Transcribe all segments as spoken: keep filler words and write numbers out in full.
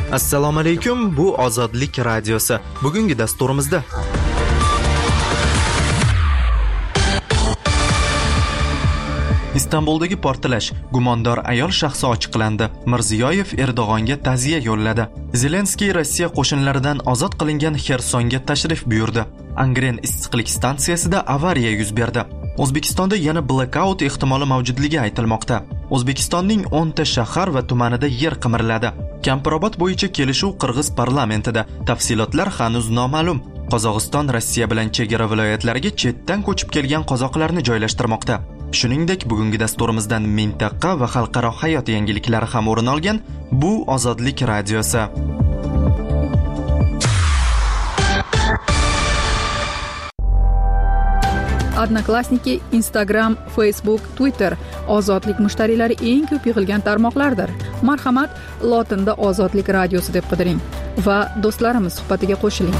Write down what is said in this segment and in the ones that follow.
Assalomu alaykum, bu Ozodlik radiosi. Bugungi dasturimizda Istanbuldagi portlash, gumondor ayol shaxsi ochiqlandi. Mirziyoyev Erdo'g'onga ta'ziya yo'lladi. Zelenskiy Rossiya qo'shinlaridan ozod qilingan Xersonga tashrif buyurdi. Angren issiqlik stansiyasida avariya yuz berdi. O'zbekistonda yana blackout ehtimoli mavjudligi aytilmoqda. O'zbekistonning o'nta shahar va tumanida yer qimirladi. Kampirobod bo'yicha kelishuv Qirg'iz parlamentida. Tafsilotlar hanuz noma'lum. Qozog'iston Rossiya bilan chegara viloyatlariga chetdan ko'chib kelgan qozoqlarni joylashtirmoqda. Shuningdek, bugungi dasturimizdan mintaqa va xalqaro hayot yangiliklari ham o'rin olgan. Bu Ozodlik radiosi. Odnoklassniki, Instagram, Facebook, Twitter ozodlik mushtariylari eng ko'p yig'ilgan tarmoqlardir. Marhamat, lotinda Ozodlik radiosi deb qidiring va do'stlarimiz suhbatiga qo'shiling.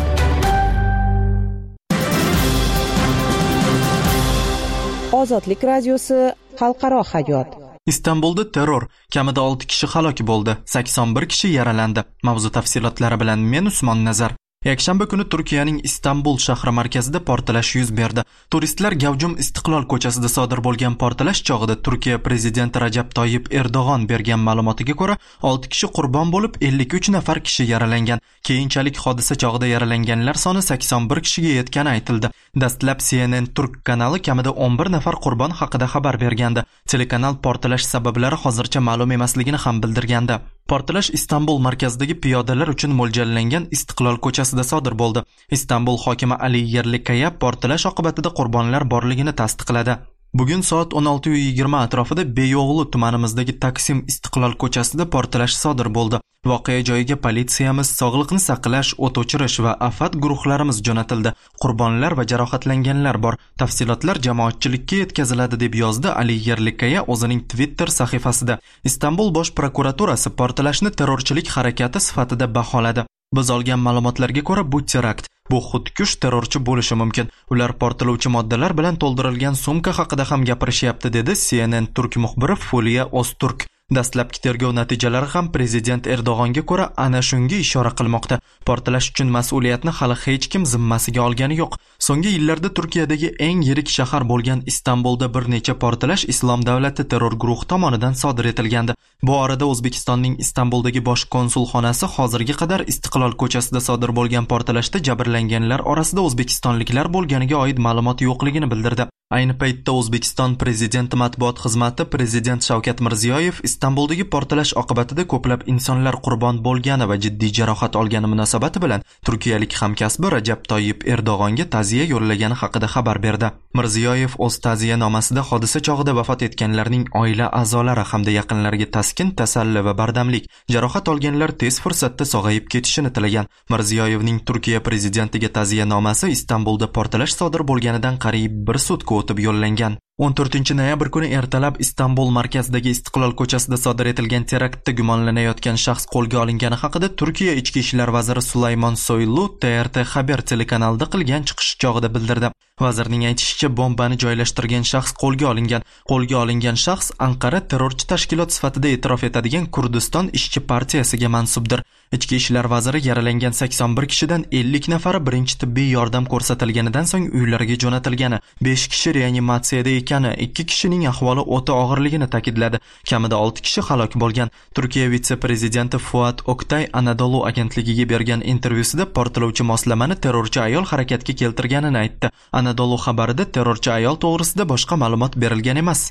Ozodlik radiosi, xalqaro hayot. Istanbulda terror, kamida olti kishi halok bo'ldi, sakson bir kishi yaralandi. Mavzu tafsilotlari bilan men Usmon Nazar. Yakshanba kuni Turkiyaning Istanbul shahri markazida portlash yuz berdi. Turistlar gavjum Istiqlol ko'chasida sodir bo'lgan portlash chog'ida Turkiya prezidenti Rajab Toyyib Erdo'g'on bergan ma'lumotiga ko'ra, olti kishi qurbon bo'lib, ellik uch nafar kishi yaralangan. Keyinchalik hodisa chog'ida yaralanganlar soni sakson bir kishiga yetgani aytildi. Dastlab C N N Turk kanali kamida o'n bir nafar qurbon haqida xabar bergandi. Telekanal portlash sabablari hozircha ma'lum emasligini ham bildirgandi. Portlash Istanbul markazidagi piyodalar uchun mo'ljallangan Istiqlol ko'chasida sodir bo'ldi. Istanbul hokimi Ali Yerlikaya portlash oqibatida qurbonlar borligini tasdiqladi. Bugun soat o'n olti yigirma atrofida Beyo'g'li tumanimizdagi Taksim Istiqlol ko'chasida portlash sodir bo'ldi. Voqea joyiga politsiyamiz, sog'liqni saqlash, o't o'chirish va afat guruhlarimiz jo'natildi. Qurbonlar va jarohatlanganlar bor. Tafsilotlar jamoatchilikka yetkaziladi deb yozdi Ali Yerlikaya o'zining Twitter sahifasida. Istanbul bosh prokuraturasi portlashni terrorchilik harakati sifatida baholadi. Biz olgan ma'lumotlarga ko'ra bu terakt. Bu xudkush terrorchi bo'lishi mumkin. Ular portlovchi moddalar bilan to'ldirilgan sumka haqida ham gapirishyapti, dedi C N N Turk muxbiri Fulya O'zturk. Dastlabki tergov natijalari ham prezident Erdo'g'onga ko'ra ana shunga ishora qilmoqda. Portlash uchun mas'uliyatni hali hech kim zimmasiga olgani yo'q. So'nggi yillarda Turkiyadagi eng yirik shahar bo'lgan Istanbulda bir necha portlash Islom davlati terror guruhi tomonidan sodir etilgandi. Bu orada O'zbekistonning Istanbuldagi bosh konsulxonasi hozirga qadar Istiqlol ko'chasida sodir bo'lgan portlashda jabrlanganlar orasida o'zbekistonliklar bo'lganiga oid ma'lumot yo'qligini bildirdi. Ayni paytda O'zbekiston prezidenti matbuot xizmati prezident Shavkat Mirziyoyev Istanbuldagi portlash oqibatida ko'plab insonlar qurbon bo'lgani va jiddiy jarohat olgani munosabati bilan turkiyalik hamkasbi Rajab Toyyib Erdo'g'onga ta'ziya yo'llagani haqida xabar berdi. Mirziyoyev o'z ta'ziyanomasida hodisa chog'ida vafot etganlarning oila a'zolari hamda yaqinlariga taskin, tasalli va bardamlik, jarohat olganlar tez fursatda sog'ayib ketishini tilagan. Mirziyoyevning Turkiya prezidentiga ta'ziyanomasi Istanbulda portlash sodir bo'lganidan qariyb bir sutka o'tib yo'llangan. o'n to'rtinchi noyabr kuni ertalab Istanbul markazidagi Istiqlol ko'chasida sodir etilgan teraktda gumonlanayotgan shaxs qo'lga olingani haqida Turkiya ichki ishlar vaziri Sulaymon Soylu T R T Haber telekanalida qilgan chiqish chog'ida bildirdi. Vazirning aytishicha, bombani joylashtirgan shaxs qo'lga olingan. Qo'lga olingan shaxs Anqara terrorchi tashkilot sifatida e'tirof etadigan Kurdiston ishchi partiyasiga mansubdir. Ichki ishlar vaziri yaralangan sakson bir kishidan ellik nafari birinchi tibbiy yordam ko'rsatilganidan so'ng uylariga jo'natilgani, besh kishi reanimatsiyada ekani, ikki kishining ahvoli o'ta og'irligini ta'kidladi. Kamida olti kishi halok bo'lgan. Turkiya vitse-prezidenti Fuat Oktay Anadolu agentligiga bergan intervyusida portlovchi moslamani terrorchi ayol harakatga keltirganini aytdi. Anadolu xabarida terrorchi ayol to'g'risida boshqa ma'lumot berilgan emas.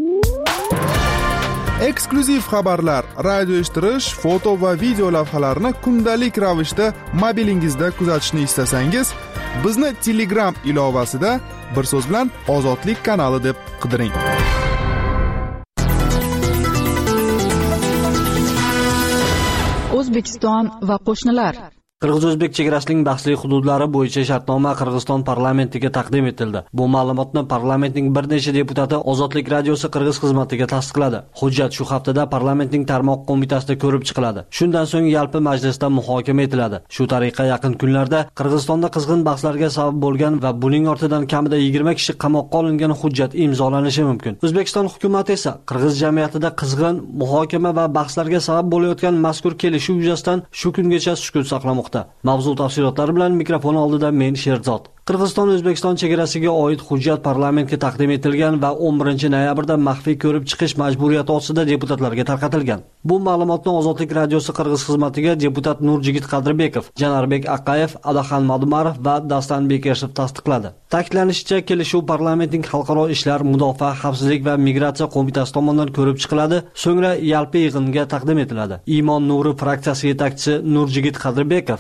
Eksklyuziv xabarlar, radio eshittirish, foto va video lavhalarni kundalik ravishda mobilingizda kuzatishni istasangiz, bizni Telegram ilovasida bir so'z bilan Ozodlik kanali deb qidiring. O'zbekiston va qo'shnilar Qirg'iz-o'zbek chegarasining bahsli hududlari bo'yicha shartnoma Qirg'iziston parlamentiga taqdim etildi. Bu ma'lumotni parlamentning bir necha deputati Ozodlik radiosi Qirg'iz xizmatiga tasdiqladi. Hujjat shu haftada parlamentning tarmoq qo'mitasida ko'rib chiqiladi. Shundan so'ng yalpi majlisda muhokama etiladi. Shu tariqa yaqin kunlarda Qirg'izistonda qizg'in bahslarga sabab bo'lgan va buning ortidan kamida yigirma kishi qamoqqa olingan hujjat imzolanishi mumkin. O'zbekiston hukumati esa Qirg'iz jamiyatida qizg'in muhokama va bahslarga sabab bo'layotgan mazkur kelishuv yuzasidan shu kungacha sukut saqlamoqda. Mavzu tafsilotlari bilan mikrofon oldida men Sherzod. Qirg'iziston-O'zbekiston chegarasiga oid hujjat parlamentga taqdim etilgan va o'n birinchi noyabrda maxfiy ko'rib chiqish majburiyati ostida deputatlarga tarqatilgan. Bu ma'lumotni Ozodlik radiosi Qirg'iz xizmatiga deputat Nurjigit Qadrbekov, Janarbek Aqayev, Adaxan Madumarov va Dastanbek Eshev tasdiqladi. Ta'kidlanishicha, kelishuv parlamentning xalqaro ishlar, mudofaa, xavfsizlik va migratsiya qo'mitasi tomonidan ko'rib chiqiladi, so'ngra yalpi yig'inga taqdim etiladi. Imon Nuri fraksiyasi yetakchisi Nurjigit Qadrbekov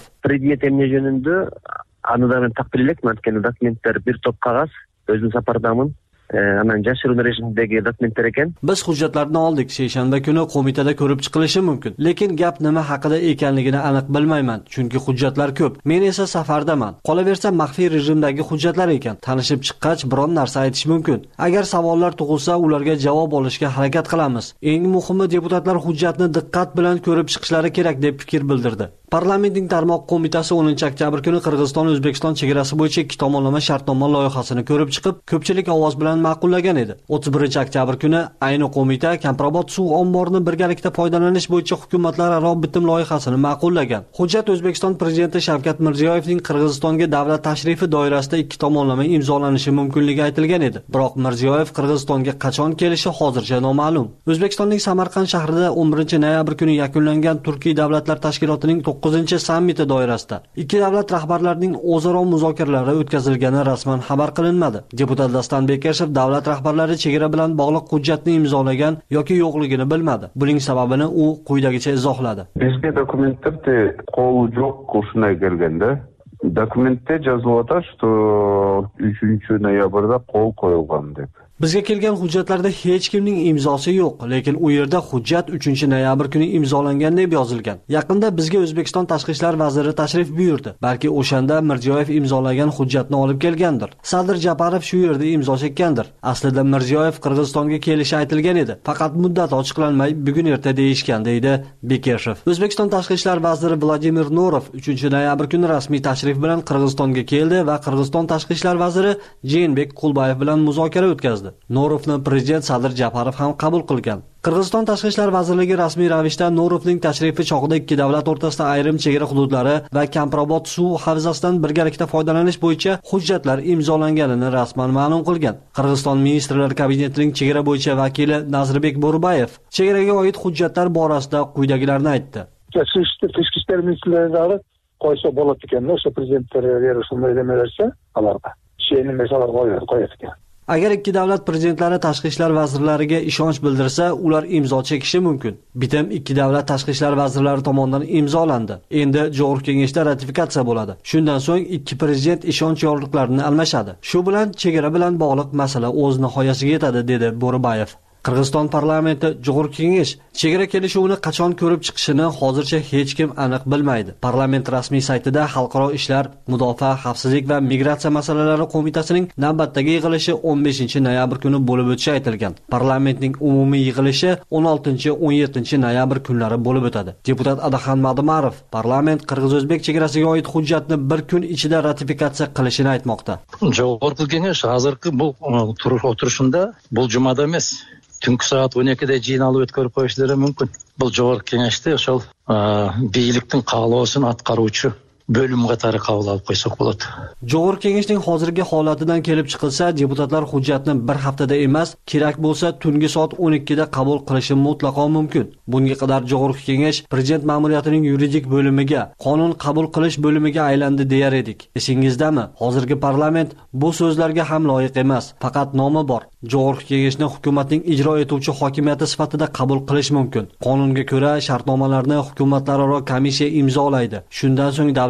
Anıdan takdir etmekten dokumentler bir top kağıt, özün sapardamın. Aman jashirun rejimdagi dokumentlar ekan. Biz hujjatlarni oldik, seshanba kuni qo'mitada ko'rib chiqilishi mumkin. Lekin gap nima haqida ekanligini aniq bilmayman, chunki hujjatlar ko'p. Men esa safardaman. Qolaversa maxfiy rejimdagi hujjatlar ekan. Tanishib chiqqach biron narsa aytish mumkin. Agar savollar tug'ilsa, ularga javob olishga harakat qilamiz. Eng muhimi, deputatlar hujjatni diqqat bilan ko'rib chiqishlari kerak deb fikr bildirdi. Parlamentning tarmoq qo'mitasi o'ninchi oktyabr kuni Qirg'iziston-O'zbekiston chegarasi bo'yicha ikki tomonlama shartnoma loyihasini ko'rib chiqib, ko'pchilik ovoz bilan ma'qullagan edi. o'ttiz birinchi oktyabr kuni ayni qo'mita Kamprobod suv omborini birgalikda foydalanish bo'yicha hukumatlararo bitim loyihasini ma'qullagan. Hujjat O'zbekiston prezidenti Shavkat Mirziyoyevning Qirg'izistonga davlat tashrifi doirasida ikki tomonlama imzolanishi mumkinligi aytilgan edi. Biroq Mirziyoyev Qirg'izistonga qachon kelishi hozircha noma'lum. O'zbekistonning Samarqand shahrida o'n birinchi noyabr kuni yakunlangan Turkiy davlatlar tashkilotining to'qqizinchi sammiti doirasida ikki davlat rahbarlarining o'zaro muzokaralari o'tkazilgani rasman xabar qilinmadi. Deputat Dastanbek Eshev davlat rahbarlari chegara bilan bog'liq hujjatni imzolagan yoki yo'qligini bilmadi. Buning sababini u quyidagicha izohladi. Bizga dokumentlarda qo'l yo'q qo'shina kelganda dokumentda yozyapti, что uchinchi noyabrda qo'l qo'yilgan deb. Bizga kelgan hujjatlarda hech kimning imzosi yo'q, lekin u yerda hujjat uchinchi noyabr kuni imzolangan deb yozilgan. Yaqinda bizga O'zbekiston tashqi ishlar vaziri tashrif buyurdi. Balki o'shanda Mirziyoyev imzolagan hujjatni olib kelgandir. Sadir Japarov shu yerda imzo chekkandir. Aslida Mirziyoyev Qirg'izistonga kelishi aytilgan edi. Faqat muddat ochiqlanmay, bugun erta deyishgan, deydi Bekeshev. O'zbekiston tashqi ishlar vaziri Vladimir Norov uchinchi noyabr kuni rasmiy tashrif bilan Qirg'izistonga keldi va Qirg'iziston tashqi ishlar vaziri Jeenbek Qulbayev bilan muzokara o'tkazdi. Norovni prezident Sadir Japarov ham qabul qilgan. Qirg'iziston tashqi ishlar vazirligi rasmiy ravishda Norovning tashrifi chog'ida ikki davlat o'rtasida ayrim chegara hududlari va Kamprobod suv havzasidan birgalikda foydalanish bo'yicha hujjatlar imzolanganini rasman ma'lum qilgan. Qirg'iziston ministrlar kabinetining chegara bo'yicha vakili Nazarbek Bo'rubayev chegaraga oid hujjatlar borasida quyidagilarni aytdi. Tashqi ishlar ministrlari qo'ysa bo'ladi ekanda, o'sha prezidentlar shunday demalarsa, alarga. Sheyni masalan qo'yadi ekan. Agar ikki davlat prezidentlari tashqi ishlar vazirlariga ishonch bildirsa, ular imzo chekishi mumkin. Bitim ikki davlat tashqi ishlar vazirlari tomonidan imzolandi. Endi Jo'g'ri kengashda ratifikatsiya bo'ladi. Shundan so'ng ikki prezident ishonch yorliqlarini almashadi. Shu bilan chegara bilan bog'liq masala o'z nihoyasiga yetadi, dedi Bo'rubayev. Qirg'iziston parlamenti Jo'g'ri kengash chegara kelishuvini qachon ko'rib chiqishini hozircha hech kim aniq bilmaydi. Parlament rasmiy saytida Xalqaro ishlar, mudofaa, xavfsizlik va migratsiya masalalari qo'mitasining navbatdagi yig'ilishi o'n beshinchi noyabr kuni bo'lib o'tishi aytilgan. Parlamentning umumiy yig'ilishi o'n oltinchi o'n yettinchi noyabr kunlari bo'lib o'tadi. Deputat Adaxan Madumarov parlament Qirg'iz-O'zbek chegarasiga oid hujjatni bir kun ichida ratifikatsiya qilishini aytmoqda. Jo'g'ri kengash hozirgi bu o'tirishunda bu jumada emas. Tungi soat o'n ikkida jiyinalib o'tkazib qo'yishlari mumkin. Bu Jo'g'ri kengashda o'shal beylikning qalosini atqaruvchi bo'lim qatori qabul olib qo'ysak bo'ladi. Jo'g'ri kengashning hozirgi holatidan kelib chiqilsa, deputatlar hujjatni bir haftada emas, kerak bo'lsa tungi soat o'n ikkida qabul qilishi mutlaqo mumkin. Bunga qadar Jo'g'ri kengash prezident ma'muriyatining yuridik bo'limiga, qonun qabul qilish bo'limiga aylandi deyar edik. Esingizdami? Hozirgi parlament bu so'zlarga ham loyiq emas, faqat nomi bor. Jo'g'ri kengashni hukumatning ijro etuvchi hokimiyati sifatida qabul qilish mumkin. Qonunga ko'ra shartnomalarni hukumatlararo komissiya imzolaydi. Shundan so'ng davlat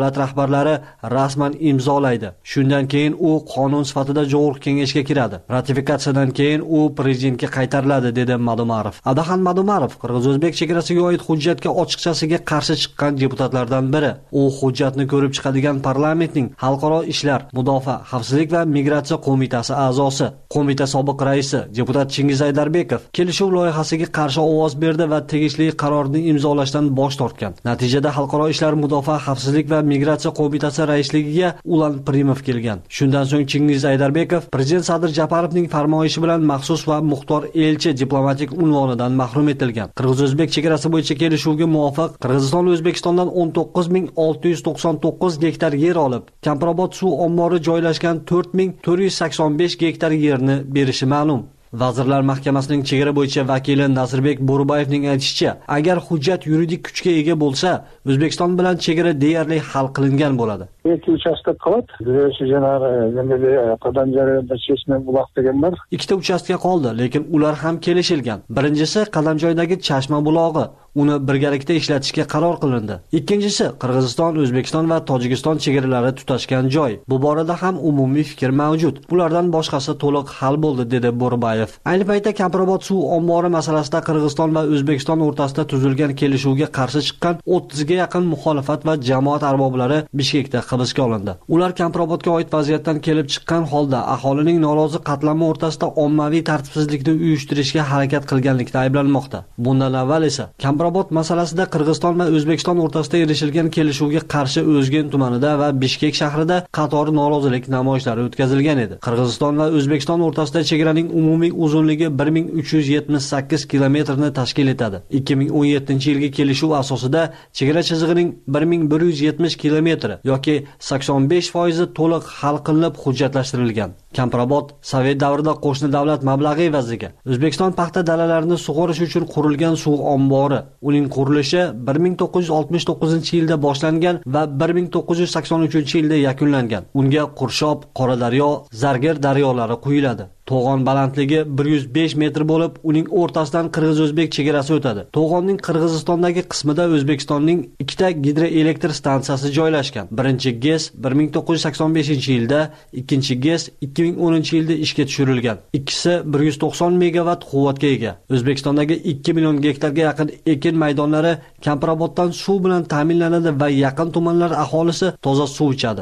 davlat rahbarlari rasman imzolaydi. Shundan keyin u qonun sifatida Jo'g'irq kengashga kiradi. Ratifikatsiyadan keyin u prezidentga qaytariladi, dedi Madumarov. Adaxan Madumarov qirg'iz-o'zbek chegarasiga oid hujjatga ochiqchasiga qarshi chiqqan deputatlardan biri. U hujjatni ko'rib chiqadigan parlamentning xalqaro ishlar, mudofaa, xavfsizlik va migratsiya qo'mitasi a'zosi, qo'mita sobiq raisi deputat Chingiz Aydarbekov kelishuv loyihasiga qarshi ovoz berdi va tegishli qarorni imzolashdan bosh tortgan. Natijada xalqaro ishlar, mudofaa, xavfsizlik va migratsiya qo'mitasi raisligiga Ulan Primov kelgan. Shundan so'ng Chingiz Aydarbekov prezident Sadir Japarovning farmoyishi bilan maxsus va muxtor elchi diplomatik unvonidan mahrum etilgan. Qirg'iz-o'zbek chegarasi bo'yicha kelishuvga muvofiq Qirg'iziston O'zbekistondan o'n to'qqiz ming olti yuz to'qson to'qqiz gektar yer olib, Kamprobod suv ombori joylashgan to'rt ming to'rt yuz sakson besh gektar yerni berishi ma'lum. Vazirlar Mahkamasining chegara bo'yicha vakili Nazarbek Bo'rubayevning aytishicha, agar hujjat yuridik kuchga ega bo'lsa, O'zbekiston bilan chegara deyarli hal qilingan bo'ladi. Ikki uchastka qoladi. Birisi janari nimaga qadam jarayonida Cheshma buloq degan bor. Ikkita uchastka qoldi, lekin ular ham kelishilgan. Birinchisi Qadamjoydagi Chashma bulog'i. Uni birgalikda ishlatishga qaror qilindi. Ikkinchisi Qirg'iziston, O'zbekiston va Tojikiston chegaralari tutashgan joy. Bu borada ham umumiy fikr mavjud. Bulardan boshqasi to'liq hal bo'ldi, dedi Bo'rubayev. Ayni paytda Kamprobod suv ombori masalasida Qirg'iziston va O'zbekiston o'rtasida tuzilgan kelishuvga qarshi chiqqan o'ttizga yaqin muxolifat va jamoat arboblari Bishkekda hibsga olindi. Ular Kamprobodga oid vaziyatdan kelib chiqqan holda aholining norozi qatlami o'rtasida ommaviy tartibsizlikni uyushtirishga harakat qilganlikda ayblanmoqda. Bundan avval esa Kamprobod masalasida Qirg'iziston va O'zbekiston o'rtasida erishilgan kelishuvga qarshi O'zgen tumanida va Bishkek shahrida qator norozilik namoyishlari o'tkazilgan edi. Qirg'iziston va O'zbekiston o'rtasida chegaraning umumiy uzunligi bir ming uch yuz yetmish sakkiz kilometrni tashkil etadi. ikki ming o'n yettinchi yilgi kelishuv asosida chegara chizig'ining bir ming bir yuz yetmish kilometri yoki sakson besh foizi to'liq hal qilinib hujjatlashtirilgan. Kamprobod Sovet davrida qo'shni davlat mablag'i evaziga O'zbekiston paxta dalalarini sug'orish uchun qurilgan suv ombori. Uning qurilishi bir ming to'qqiz yuz oltmish to'qqizinchi yilda boshlangan va bir ming to'qqiz yuz sakson uchinchi yilda yakunlangan. Unga Qurshob, Qoradaryo, Zargar daryolari quyiladi. To'g'on balandligi bir yuz besh metr bo'lib, uning o'rtasidan Qirg'iz-o'zbek chegarasi o'tadi. To'g'onning Qirg'izistondagi qismida O'zbekistonning ikkita gidroelektr stansiyasi joylashgan. Birinchi GES bir ming to'qqiz yuz sakson beshinchi yilda, ikkinchi GES ikki ming o'ninchi yilda ishga tushirilgan. Ikkisi bir yuz to'qson megavat quvvatga ega. O'zbekistondagi ikki million gektarga yaqin ekin maydonlari Kamproboddan suv bilan ta'minlanadi va yaqin tumanlar aholisi toza suv ichadi.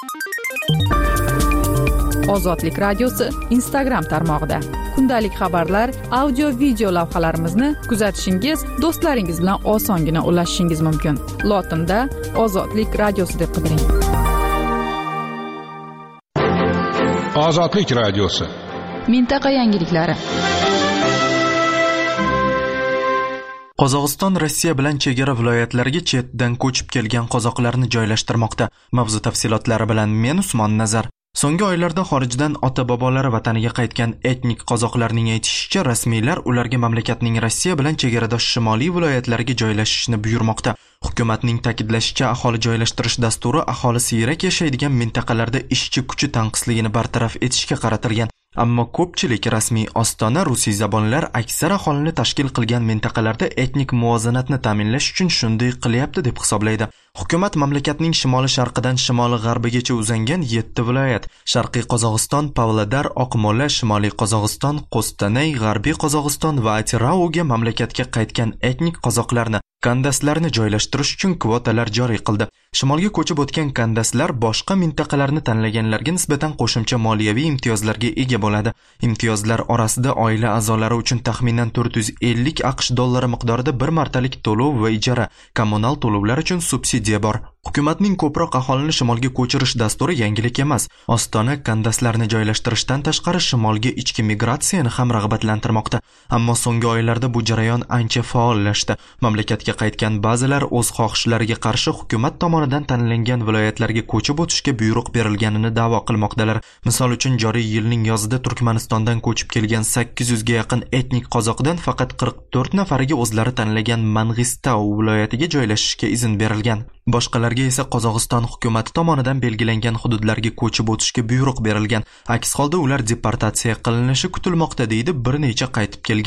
Ozodlik radiosi Instagram tarmog'ida kundalik xabarlar, audio video lavhalarimizni kuzatishingiz, do'stlaringiz bilan osongina ulashishingiz mumkin. Lotinda Ozodlik radiosi deb qidiring. Ozodlik radiosi. Mintaqa yangiliklari. Qozog'iston Rossiya bilan chegara viloyatlariga chetdan ko'chib kelgan qozoqlarni joylashtirmoqda. Mavzu tafsilotlari bilan men Usmon Nazar. So'nggi oylarda xorijdan ota-bobolari vataniga qaytgan etnik qozoqlarning aytishicha, rasmiylar ularga mamlakatning Rossiya bilan chegaradosh shimoliy viloyatlariga joylashishni buyurmoqda. Hukumatning ta'kidlashicha, aholi joylashtirish dasturi aholi siyrak yashaydigan mintaqalarda ishchi kuchi tanqisligini bartaraf etishga qaratilgan. Ammo ko'pchilik rasmiy ostona rusiy zabonlar aksar aholini tashkil qilgan mintaqalarda etnik muvozanatni ta'minlash uchun shunday qilyapti deb hisoblaydi. Hukumat mamlakatning shimoli-sharqidan shimoli-g'arbigacha uzangan yetti viloyat, Sharqiy Qozog'iston, Pavlodar, Oqmo'la, Shimoliy Qozog'iston, Qo'stanay, G'arbiy Qozog'iston va Atirauga mamlakatga qaytgan etnik qozoqlarni, kandaslarni joylashtirish uchun kvotalar joriy qildi. Shimolga ko'chib o'tgan kandaslar boshqa mintaqalarni tanlaganlarga nisbatan qo'shimcha moliyaviy imtiyozlarga ega bo'ladi. Imtiyozlar orasida oila a'zolari uchun taxminan to'rt yuz ellik aqsh dollari miqdorida bir martalik to'lov va ijara, kommunal to'lovlar uchun subsidiya bor. Hukumatning ko'proq aholini shimolga ko'chirish dasturi yangilik emas. Ostona kandaslarni joylashtirishdan tashqari shimolga ichki migratsiyani ham rag'batlantirmoqda. Ammo so'nggi oylarda bu jarayon ancha faollashdi. Mamlakatga qaytgan ba'zilar o'z xohishlariga qarshi hukumat tomonidan tanlangan viloyatlarga ko'chib o'tishga buyruq berilganini da'vo qilmoqdalar. Misol uchun, joriy yilning yozida Turkmanistondan ko'chib kelgan sakkiz yuzga yaqin etnik qozoqdan faqat qirq to'rt nafariga o'zlari tanlagan Mang'istau viloyatiga joylashishga izn berilgan. Boshqalarga esa Qozog'iston hukumati tomonidan belgilangan hududlarga ko'chib o'tishga buyruq berilgan. Aks holda ular deportatsiya qilinishi kutilmoqda, deydi bir necha qaytib kelganlar.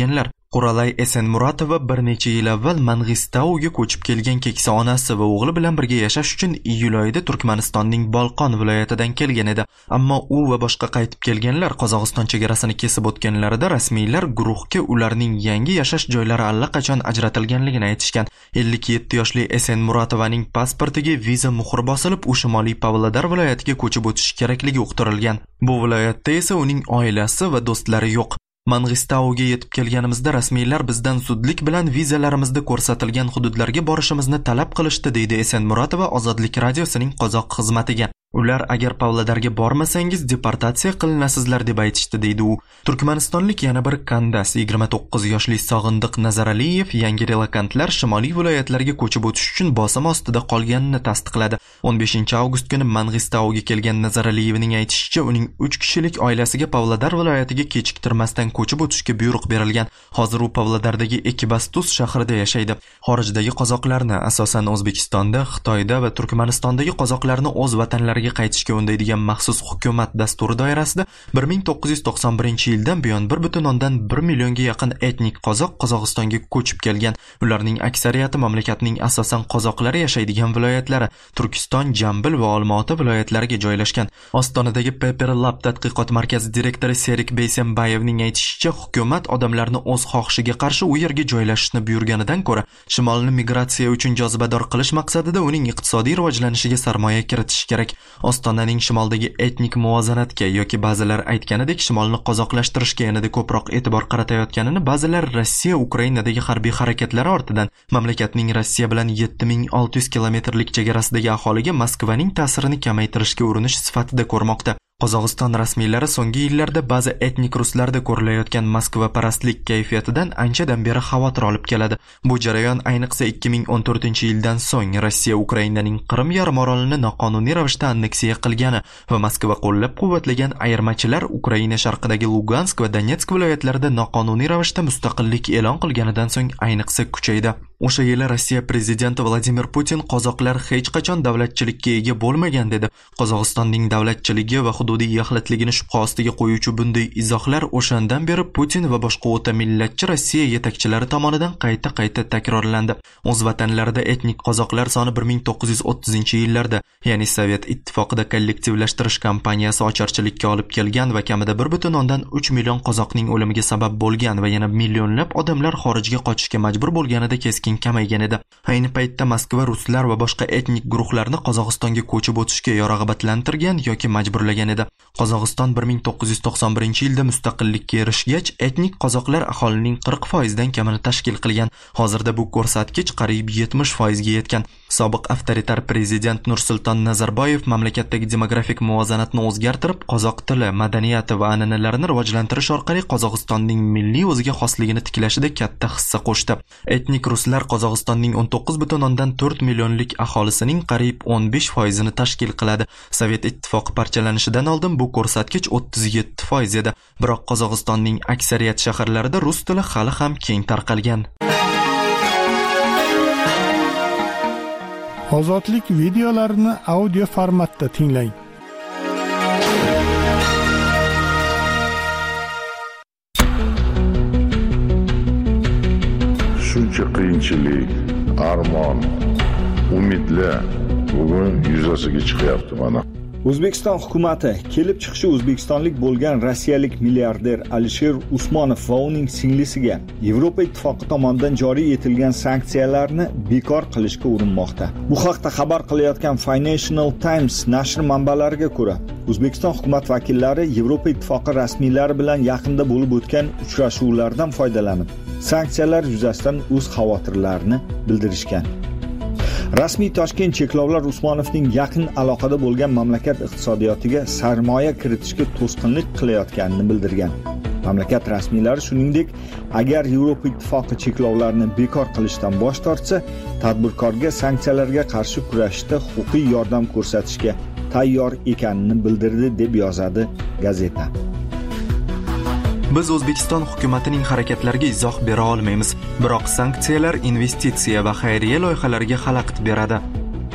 Quralay Esenmuratova bir necha yil avval Mang'istauga ko'chib kelgan keksa onasi va o'g'li bilan birga yashash uchun iyul oyida Turkmanistonning Bolqon viloyatidan kelgan edi. Ammo u va boshqa qaytib kelganlar Qozog'iston chegarasini kesib o'tganlarida rasmiylar guruhga ularning yangi yashash joylari allaqachon ajratilganligini aytishgan. ellik yetti yoshli Esenmuratovaning pasportiga viza muhri bosilib, u Shimoliy Pavlodar viloyatiga ko'chib o'tishi kerakligi uqtirilgan. Bu viloyatda esa uning oilasi va do'stlari yo'q. Mang'istauga yetib kelganimizda rasmiylar bizdan zudlik bilan vizalarimizda ko'rsatilgan hududlarga borishimizni talab qilishdi, deydi Esenmuratova Ozodlik radiosining qozoq xizmatiga. Ular agar Pavlodarga bormasangiz deportatsiya qilinasizlar deb aytishdi, deydi u. Turkmanistonlik yana bir kandas yigirma to'qqiz yoshli Sog'indiq Nazaraliyev yangi relokantlar shimoliy viloyatlarga ko'chib o'tish uchun bosim ostida qolganini tasdiqladi. o'n beshinchi avgust kuni Mang'istauga kelgan Nazaraliyevning aytishicha, uning uch kishilik oilasiga Pavlodar viloyatiga kechiktirmasdan ko'chib o'tishga buyruq berilgan. Hozir u Pavlodardagi Ekibastus shahrida yashaydi. Xorijdagi qozoqlarni, asosan O'zbekistonda, Xitoyda va Turkmanistondagi qozoqlarni o'z vatanlariga qaytishga undaydigan maxsus hukumat dasturi doirasida bir ming to'qqiz yuz to'qson birinchi yildan buyon bir butun o'ndan bir millionga yaqin etnik qozoq Qozog'istonga ko'chib kelgan. Ularning aksariyati mamlakatning asosan qozoqlari yashaydigan viloyatlari Turkiston, Jambil va Olmaota viloyatlariga joylashgan. Ostonadagi Paper Lab tadqiqot markazi direktori Serik Beysembayevning aytishicha, hukumat odamlarni o'z xohishiga qarshi u yerga joylashishni buyurganidan ko'ra, shimolni migratsiya uchun jozibador qilish maqsadida uning iqtisodiy rivojlanishiga sarmoya kiritish kerak. Ostonaning shimoldagi etnik muvozanatga yoki ba'zilar aytganidek shimolni qozoqlashtirishga yanada ko'proq e'tibor qaratayotganini, ba'zilar Rossiya Ukrainadagi harbiy harakatlari ortidan mamlakatning Rossiya bilan yetti ming olti yuz kilometrlik chegarasidagi aholiga Moskvaning ta'sirini kamaytirishga urinish sifatida ko'rmoqda. Qozog'iston rasmiylari so'nggi yillarda ba'zi etnik ruslarda ko'rilayotgan Moskva parastlik kayfiyatidan anchadan beri xavotir olib keladi. Bu jarayon ayniqsa ikki ming o'n to'rtinchi yildan so'ng Rossiya Ukrainaning Qrim yarimorolini noqonuniy ravishda anneksiya qilgani va Moskva qo'llab-quvvatlagan ayirmachilar Ukraina sharqidagi Lugansk va Donetsk viloyatlarida noqonuniy ravishda mustaqillik e'lon qilganidan so'ng ayniqsa kuchaydi. O'sha yili Rossiya prezidenti Vladimir Putin qozoqlar hech qachon davlatchilikka ega bo'lmagan dedi. Qozog'istonning davlatchiligi va hududiy yaxlitligini shubha ostiga qo'yuvchi bunday izohlar o'shandan beri Putin va boshqa o'ta millatchi Rossiya yetakchilari tomonidan qayta-qayta takrorlandi. O'z vatanlarida etnik qozoqlar soni bir ming to'qqiz yuz o'ttizinchi yillarda, ya'ni Sovet ittifoqida kollektivlashtirish kampaniyasi ocharchilikka olib kelgan va kamida bir butun o'ndan uch million qozoqning o'limiga sabab bo'lgan va yana millionlab odamlar xorijga qochishga majbur bo'lganida keskin kamaygan edi. Ayni paytda Moskva ruslar va boshqa etnik guruhlarni Qozog'istonga ko'chib o'tishga rag'batlantirgan yoki majburlagan edi. Qozog'iston bir ming to'qqiz yuz to'qson birinchi yilda mustaqillikka erishgach, etnik qozoqlar aholining qirq foizdan kamini tashkil qilgan. Hozirda bu ko'rsatkich qariyb yetmish foizga yetgan. Sobiq avtoritar prezident Nursulton Nazarboyev mamlakatdagi demografik muvozanatni o'zgartirib, qozoq tili, madaniyati va an'analarini rivojlantirish orqali Qozog'istonning milliy o'ziga xosligini tiklashida katta hissa qo'shdi. Etnik ruslar Qozog'istonning o'n to'qqiz butun o'ndan to'rt millionlik aholisining qariyb o'n besh foizini tashkil qiladi. Sovet ittifoqi parchalanishidan oldin bu ko'rsatkich o'ttiz yetti foiz edi. Biroq Qozog'istonning aksariyat shaharlarida rus tili hali ham keng tarqalgan. Ozodlik videolarini audio formatda tinglang. Shuncha qiyinchilik, armon, umidlar bugun yuzasiga chiqyapti mana. O'zbekiston hukumatı kelib chiqishi o'zbekistonlik bo'lgan rossiyalik milliarder Alisher Usmonov va uning singlisiga Yevropa ittifoqi tomonidan joriy etilgan sanksiyalarni bekor qilishga urinmoqda. Bu haqda xabar qilayotgan Financial Times nashr manbalariga ko'ra, O'zbekiston hukumat vakillari Yevropa ittifoqi rasmiylari bilan yaqinda bo'lib o'tgan uchrashuvlardan foydalanib, sanksiyalar yuzasidan o'z xavotirlarini bildirishgan. Rasmiy Toshkent cheklovlar Usmonovning yaqin aloqada bo'lgan mamlakat iqtisodiyotiga sarmoya kiritishga to'sqinlik qilayotganini bildirgan. Mamlakat rasmiylari shuningdek, agar Yevropa ittifoqi cheklovlarni bekor qilishdan bosh tortsa, tadbirkorga sanksiyalarga qarshi kurashishda huquqiy yordam ko'rsatishga tayyor ekanini bildirdi deb yozadi gazeta. Biz O'zbekiston hukumatining harakatlariga izoh bera olmaymiz, biroq sanksiyalar investitsiya va xayriya loyihalariga xalaqit beradi.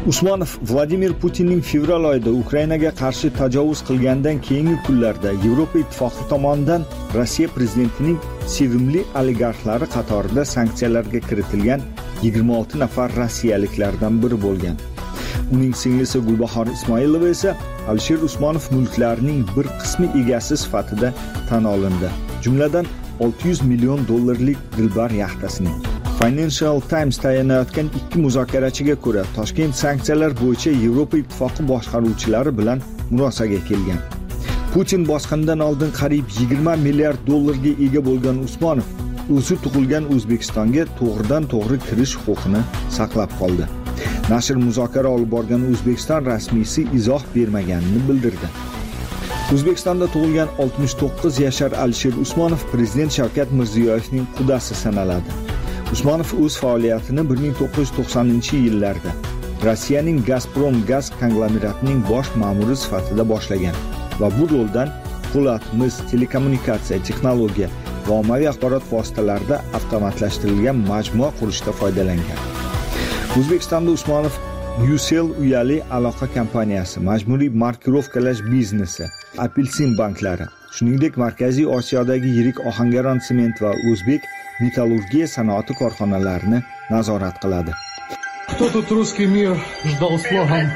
Usmonov Vladimir Putinning fevral oyida Ukrainaga qarshi tajovuz qilgandan keyingi kunlarda Yevropa Ittifoqi tomonidan Rossiya prezidentining sevimli oligarxlari qatorida sanksiyalarga kiritilgan yigirma olti nafar rossiyaliklardan biri bo'lgan. Uning singlisi Gulbahor Ismoilova esa Alisher Usmonov mulklarining bir qismi egasi sifatida tan olindi. Jumladan olti yuz million dollarlik Dilbar yaxtasining. Financial Times tayinlayotgan ikki muzokarachiga ko'ra, Toshkent sanksiyalar bo'yicha Yevropa Ittifoqi boshqaruvchilari bilan murosaga kelgan. Putin bosqindan oldin qariyb yigirma milliard dollarga ega bo'lgan Usmonov o'zi tug'ilgan O'zbekistonga to'g'ridan-to'g'ri kirish huquqini saqlab qoldi. Nashr muzokara olib borgan O'zbekiston rasmiysi izoh bermaganini bildirdi. O'zbekistonda tug'ilgan oltmish to'qqiz yashar Alisher Usmonov prezident Shavkat Mirziyoyevning qudasi sanaladi. Usmonov o'z faoliyatini bir ming to'qqiz yuz to'qsoninchi yillarda Rossiyaning Gazprom gaz konglomeratining bosh ma'muri sifatida boshlagan va bu roldan po'lat, mis, telekommunikatsiya, texnologiya va ommaviy axborot vositalarida avtomatlashtirilgan majmua qurishda foydalangan. O'zbekistonda Usmonov Ucell uyali aloqa kompaniyasi, majburiy markirovkalash biznesi, Apelsin banklari, shuningdek Markaziy Osiyodagi yirik Ohangaron sement va O'zbek metallurgiya sanoati korxonalarini nazorat qiladi. Кто тут русский мир ждал с флагом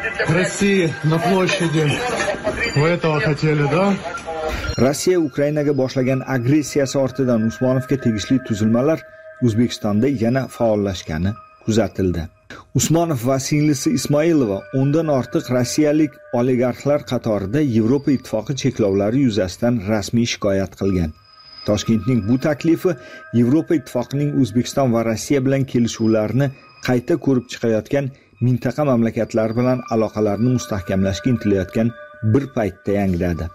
России на площади? Вы этого хотели, да? Rossiya Ukrainaga boshlagan agressiyasi ortidan Usmonovga tegishli tuzilmalar O'zbekistonda yana faollashgani kuzatildi. Usmonov va singlisi Ismoilova o'ndan ortiq rossiyalik oligarxlar qatorida Yevropa Ittifoqi cheklovlari yuzasidan rasmiy shikoyat qilgan. Toshkentning bu taklifi Yevropa Ittifoqining O'zbekiston va Rossiya bilan kelishuvlarini qayta ko'rib chiqayotgan mintaqa mamlakatlari bilan aloqalarni mustahkamlashga intilayotgan bir paytda yangradi.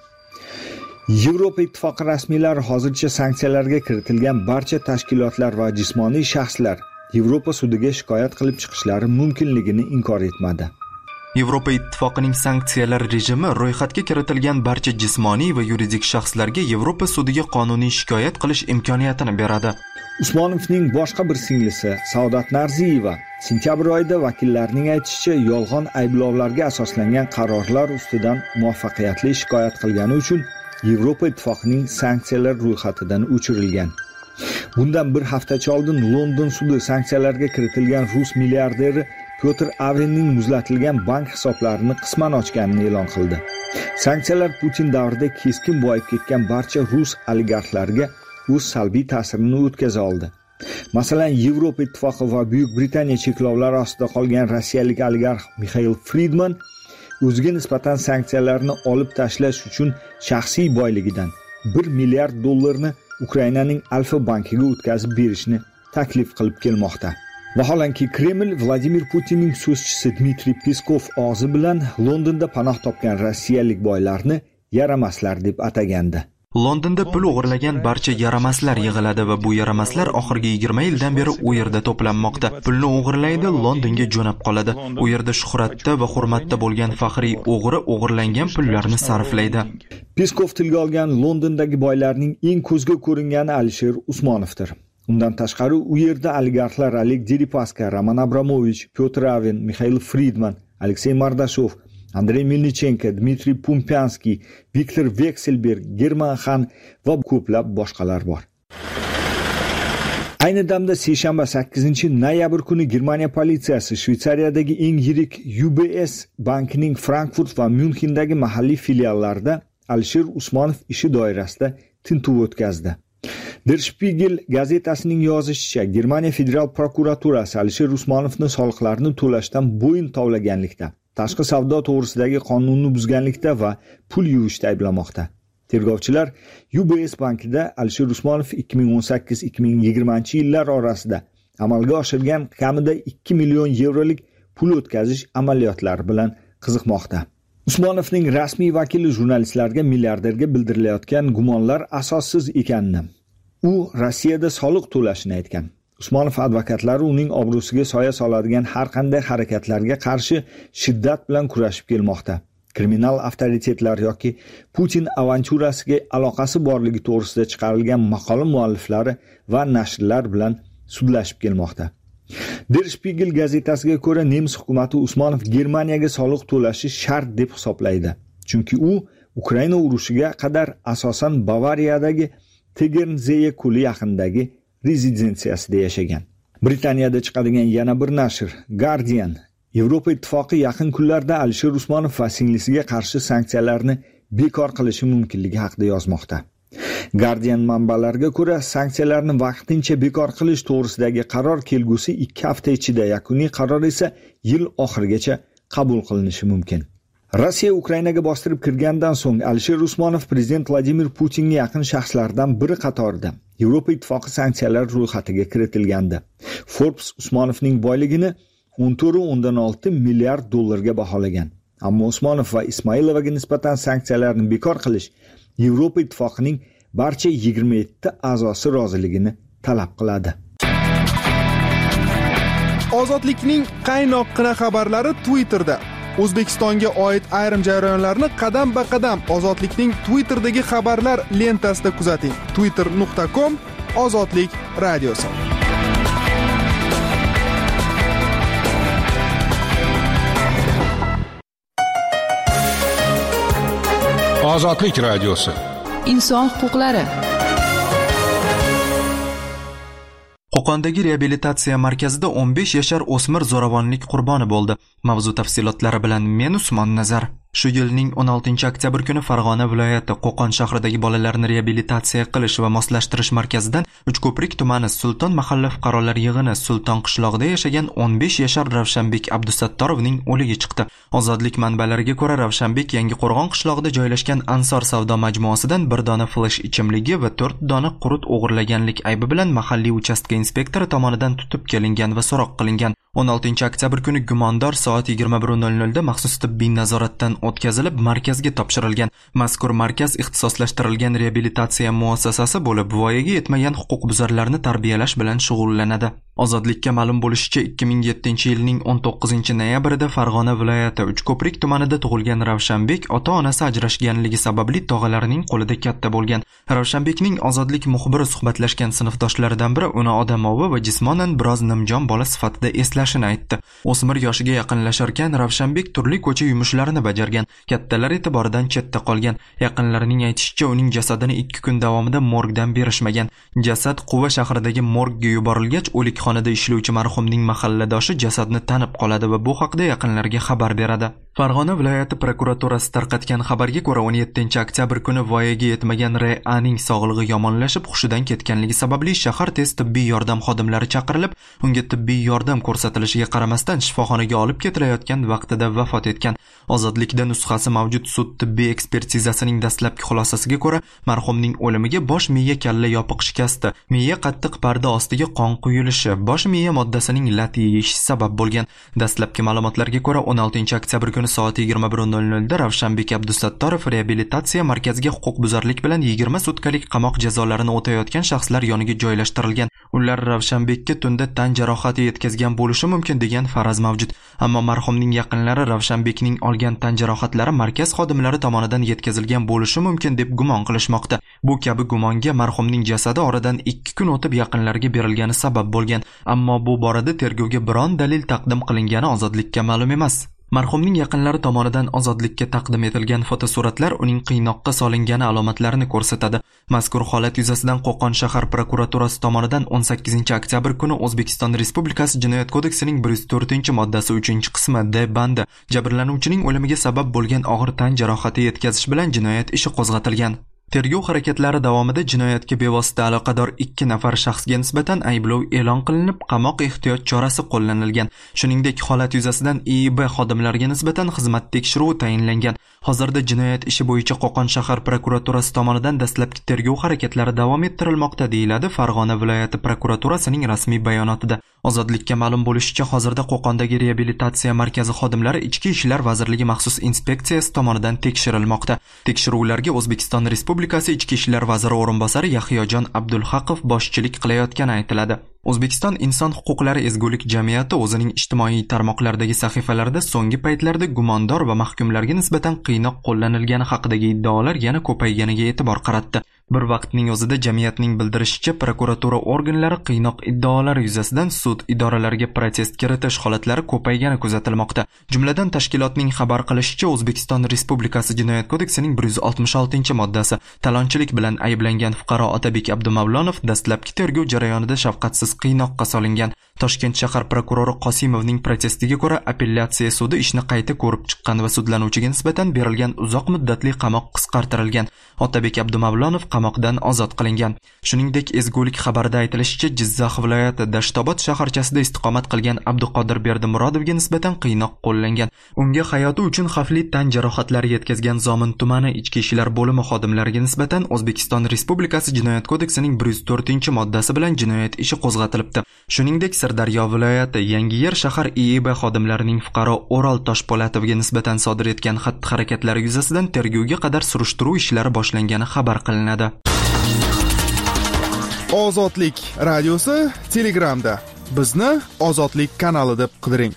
Yevropa Ittifoqi rasmiylari hozircha sanksiyalarga kiritilgan barcha tashkilotlar va jismoniy shaxslar Yevropa sudiga shikoyat qilib chiqishlari mumkinligini inkor etmadi. Yevropa Ittifoqining sanksiyalar rejimi ro'yxatga kiritilgan barcha jismoniy va yuridik shaxslarga Yevropa sudiga qonuniy shikoyat qilish imkoniyatini beradi. Usmonovning boshqa bir singlisi Saodat Narziyeva sentyabr oyida vakillarning aytishicha yolg'on ayblovlarga asoslangan qarorlar ustidan muvaffaqiyatli shikoyat qilgani uchun Yevropa Ittifoqining sanksiyalar ro'yxatidan o'chirilgan. Bundan bir haftacha oldin London sudi sanksiyalarga kiritilgan rus milliarderi Pyotr Avenning muzlatilgan bank hisoblarini qisman ochganini e'lon qildi. Sanksiyalar Putin davrida keskin boyib ketgan barcha rus oligarxlarga o'z salbiy ta'sirini o'tkaza oldi. Masalan, Yevropa Ittifoqi va Buyuk Britaniya cheklovlari ostida qolgan rossiyalik oligarx Mikhail Friedman o'ziga nisbatan sanksiyalarni olib tashlash uchun shaxsiy boyligidan bir milliard dollarni Ukrainaning Alfa bankiga o'tkazib berishni taklif qilib kelmoqda. Vaholanki Kreml Vladimir Putinning so'zchisi Dmitriy Peskov og'zi bilan Londonda panoh topgan rossiyalik boylarni yaramaslar deb atagandi. Londonda pul o'g'irlagan barcha yaramaslar yig'iladi va bu yaramaslar oxirgi yigirma yildan beri u yerda to'planmoqda. Pulni o'g'irlaydi, Londonga jo'nab qoladi. U yerda shuhratda va hurmatda bo'lgan faxriy o'g'ri o'g'irlangan pullarni sarflaydi. Peskov tilga olgan Londondagi boylarning eng ko'zga ko'ringani Alisher Usmonovdir. Undan tashqari u yerda oligarxlar Oleg Deripaska, Roman Abramovich, Pyotr Aven, Mikhail Friedman, Aleksey Mordashov, Andrey Melnichenko, Dmitriy Pumpiansky, Viktor Vekselberg, German Khan va ko'plab boshqalar bor. Ayni damda seshanba sakkizinchi noyabr kuni Germaniya politsiyasi Shveysariyadagi eng yirik U B S bankining Frankfurt va Myunxendagi mahalliy filiallarida Alisher Usmonov ishi doirasida tintuv o'tkazdi. Der Spiegel gazetasining yozishicha, Germaniya federal prokuraturasi Alisher Usmonovni soliqlarni to'lashdan bo'yin tovlaganlikda, tashqi savdo to'g'risidagi qonunni buzganlikda va pul yuvishda ayblamoqda. Tergovchilar U B S bankida Alisher Usmonov ikki ming o'n sakkiz ikki ming yigirmanchi yillar orasida amalga oshirgan kamida ikki million yevrolik pul o'tkazish amaliyotlari bilan qiziqmoqda. Usmonovning rasmiy vakili jurnalistlarga milliarderga bildirilayotgan gumonlar asossiz ekanini, u Rossiyada soliq to'lashini aytgan. Usmonov advokatlari uning obro'siga soya soladigan har qanday harakatlarga qarshi shiddat bilan kurashib kelmoqda. Kriminal avtoritetlar yoki Putin avanturasiga aloqasi borligi to'g'risida chiqarilgan maqola mualliflari va nashrlar bilan sudlashib kelmoqda. Der Spiegel gazetasiga ko'ra, nemis hukumati Usmonov Germaniyaga soliq to'lashi shart deb hisoblaydi. Chunki u Ukraina urushiga qadar asosan Bavariyadagi Tegernzeye ko'li yaqinidagi rezidensiyasida yashagan. Britaniyada chiqadigan yana bir nashr, Guardian, Yevropa Ittifoqi yaqin kunlarda Alisher Usmonov va singlisiga qarshi sanksiyalarni bekor qilishi mumkinligi haqida yozmoqda. Guardian manbalariga ko'ra, sanksiyalarni vaqtincha bekor qilish to'g'risidagi qaror kelgusi ikki hafta ichida, yakuniy qaror esa yil oxirigacha qabul qilinishi mumkin. Rossiya Ukrainaga bostirib kirgandan so'ng Alisher Usmonov prezident Vladimir Putinga yaqin shaxslardan biri qatorida Yevropa Ittifoqi sanksiyalar ro'yxatiga kiritilgandi. Forbes Usmonovning boyligini o'n to'rt nuqta o'ndan olti milliard dollarga baholagan. Ammo Usmonov va Ismoilovaga nisbatan sanksiyalarni bekor qilish Yevropa Ittifoqining barcha yigirma yetti a'zosi roziligini talab qiladi. Ozodlikning qaynoqqina xabarlari Twitterda. O'zbekistonga oid ayrim jarayonlarni qadam-ba-qadam Ozodlikning Twitterdagi xabarlar lentasida kuzating. twitter nuqta com Ozodlik radiosi. Ozodlik radiosi. Inson huquqlari. Qo'qondagi reabilitatsiya markazida o'n besh yashar o'smir zo'ravonlik qurboni bo'ldi. Mavzu tafsilotlari bilan men Usmon Nazar. Shu yilning o'n oltinchi oktyabr kuni Farg'ona viloyati Qo'qon shahridagi bolalarni reabilitatsiya qilish va moslashtirish markazidan Uchko'prik tumani Sulton mahalla fuqarolar yig'ini Sulton qishlog'ida yashagan o'n besh yashar Ravshanbek Abdusattorovning o'ligi chiqdi. Ozodlik manbalariga ko'ra, Ravshanbek Yangiqo'rg'on qishlog'ida joylashgan Ansor savdo majmuasidan bir dona flash ichimligi va to'rt dona qurut o'g'irlaganlik aybi bilan mahalliy uchastka inspektori tomonidan tutib kelingan va so'roq qilingan. o'n oltinchi oktyabr kuni gumondor soat yigirma bir nol nol da maxsus tibbiy nazoratdan o'tkazilib markazga topshirilgan. Mazkur markaz ixtisoslashtirilgan reabilitatsiya muassasasi bo'lib, voyaga yetmagan huquqbuzarlarni tarbiyalash bilan shug'ullanadi. Ozodlikka ma'lum bo'lishicha, ikki ming yettinchi yilning o'n to'qqizinchi noyabrida Farg'ona viloyati Uchko'prik tumanida tug'ilgan Ravshanbek ota-onasi ajrashganligi sababli tog'alarining qo'lida katta bo'lgan. Ravshanbekning Ozodlik muxbiri suhbatlashgan sinfdoshlaridan biri uni odamovi va jismonan biroz nimjon bola sifatida eslashini aytdi. O'smir yoshiga yaqinlasharkan Ravshanbek turli ko'cha yumushlarini bajargan, kattalar e'tiboridan chetda qolgan. Yaqinlarining aytishicha, uning jasadini ikki kun davomida morgdan berishmagan. Jasad Quva shahridagi morgga yuborilgach, o'likxonada ishlovchi marhumning mahalladoshi jasadni tanib qoladi va bu haqda yaqinlarga xabar beradi. Farg'ona viloyati prokuraturasi tarqatgan xabarga ko'ra, o'n yettinchi oktyabr kuni voyaga yetmagan R A ning sog'lig'i yomonlashib, hushidan ketganligi sababli shahar tez tibbiy yordam xodimlari chaqirilib, unga tibbiy yordam ko'rsatilishiga qaramasdan shifoxonaga olib ketilayotgan vaqtida vafot etgan. Ozodlikda nusxasi mavjud sud tibbiy ekspertizasining dastlabki xulosasiga ko'ra, marhumning o'limiga bosh miya kalla yopiq shikasti, miya qattiq parda ostiga qon quyilishi, bosh miya moddasining lat yeyishi sabab bo'lgan. Dastlabki ma'lumotlarga ko'ra, o'n oltinchi oktyabr kuni soat yigirma bir nol nol da Ravshanbek Abdusattorov reabilitatsiya markaziga huquqbuzarlik bilan yigirma sutkalik qamoq jazolarini o'tayotgan shaxslar yoniga joylashtirilgan. Ular Ravshanbekka tunda tan jarohati yetkazgan bo'lishi mumkin degan faraz mavjud. Ammo marhumning yaqinlari Ravshanbekning olgan tan jarohatlari markaz xodimlari tomonidan yetkazilgan bo'lishi mumkin deb gumon qilishmoqda. Bu kabi gumonga marhumning jasadi oradan ikki kun o'tib yaqinlariga berilgani sabab bo'lgan. Ammo bu borada tergovga biron dalil taqdim qilingani Ozodlikka ma'lum emas. Marhumning yaqinlari tomonidan Ozodlikka taqdim etilgan fotosuratlar uning qiynoqqa solingani alomatlarini ko'rsatadi. Mazkur holat yuzasidan Qo'qon shahar prokuraturasi tomonidan o'n sakkizinchi oktyabr kuni O'zbekiston Respublikasi Jinoyat kodeksining bir yuz to'rtinchi moddasi uchinchi qismi D bandi jabrlanuvchining o'limiga sabab bo'lgan og'ir tan jarohati yetkazish bilan jinoyat ishi qo'zg'atilgan. Tergov harakatlari davomida jinoyatga bevosita aloqador ikki nafar shaxsga nisbatan ayblov e'lon qilinib, qamoq ehtiyot chorasi qo'llanilgan. Shuningdek, holat yuzasidan I I B xodimlariga nisbatan xizmat tekshiruvi tayinlangan. Hozirda jinoyat ishi bo'yicha Qo'qon shahar prokuraturasi tomonidan dastlabki tergov harakatlari davom ettirilmoqda, deyiladi Farg'ona viloyati prokuraturasining rasmiy bayonotida. Ozodlikka ma'lum bo'lishicha, hozirda Qo'qondagi reabilitatsiya markazi xodimlari Ichki ishlar vazirligi maxsus inspeksiyasi tomonidan tekshirilmoqda. Tekshiruvlarga O'zbekiston Respublikasi Ichki ishlar vaziri o'rinbosari Yahyojon Abdulhaqov boshchilik qilayotgani aytiladi. O'zbekiston inson huquqlari ezgulik jamiyati o'zining ijtimoiy tarmoqlardagi sahifalarida so'nggi paytlarda gumondor va mahkumlarga nisbatan qiynoq qo'llanilgani haqidagi iddaolar yana ko'payganiga e'tibor qaratdi. Bir vaqtning o'zida jamiyatning bildirishicha, prokuratura organlari qiynoq iddaolari yuzasidan sud idoralariga protest kiritish holatlari ko'paygani kuzatilmoqda. Jumladan tashkilotning xabar qilishicha, O'zbekiston Respublikasi Jinoyat kodeksining bir yuz oltmish oltinchi moddasi talonchilik bilan ayblangan fuqaro Otabek Abdumavlonov dastlabki tergov jarayonida shafqatsiz qiynoqqa solingan. Toshkent shahar prokurori Qosimovning protestiga ko'ra, apellyatsiya sudi ishni qayta ko'rib chiqqan va sudlanuvchiga nisbatan berilgan uzoq muddatli qamoq qisqartirilgan. Otabek Abdumavlonov qamoqdan ozod qilingan. Shuningdek, ezgulik xabarida aytilishicha, Jizzax viloyati Dashtobod shaharchasida istiqomat qilgan Abduqodir Berdimurodovga nisbatan qiynoq qo'llangan. Unga hayoti uchun xavfli tan jarohatlari yetkazgan Zomin tumani ichki ishlar bo'limi xodimlariga nisbatan O'zbekiston Respublikasi Jinoyat kodeksining bir yuz to'rtinchi moddasi bilan jinoyat ishi qo'zg'atilibdi. Shuningdek, Sirdaryo viloyati Yangiyer shahar I E B xodimlarining fuqaro O'ral Toshpo'latovga nisbatan sodir etgan xatti-harakatlari yuzasidan tergovga qadar surishtiruv ishlari boshlangani xabar qilinadi. Ozodlik radiosi Telegramda. Bizni Ozodlik kanali deb qidiring.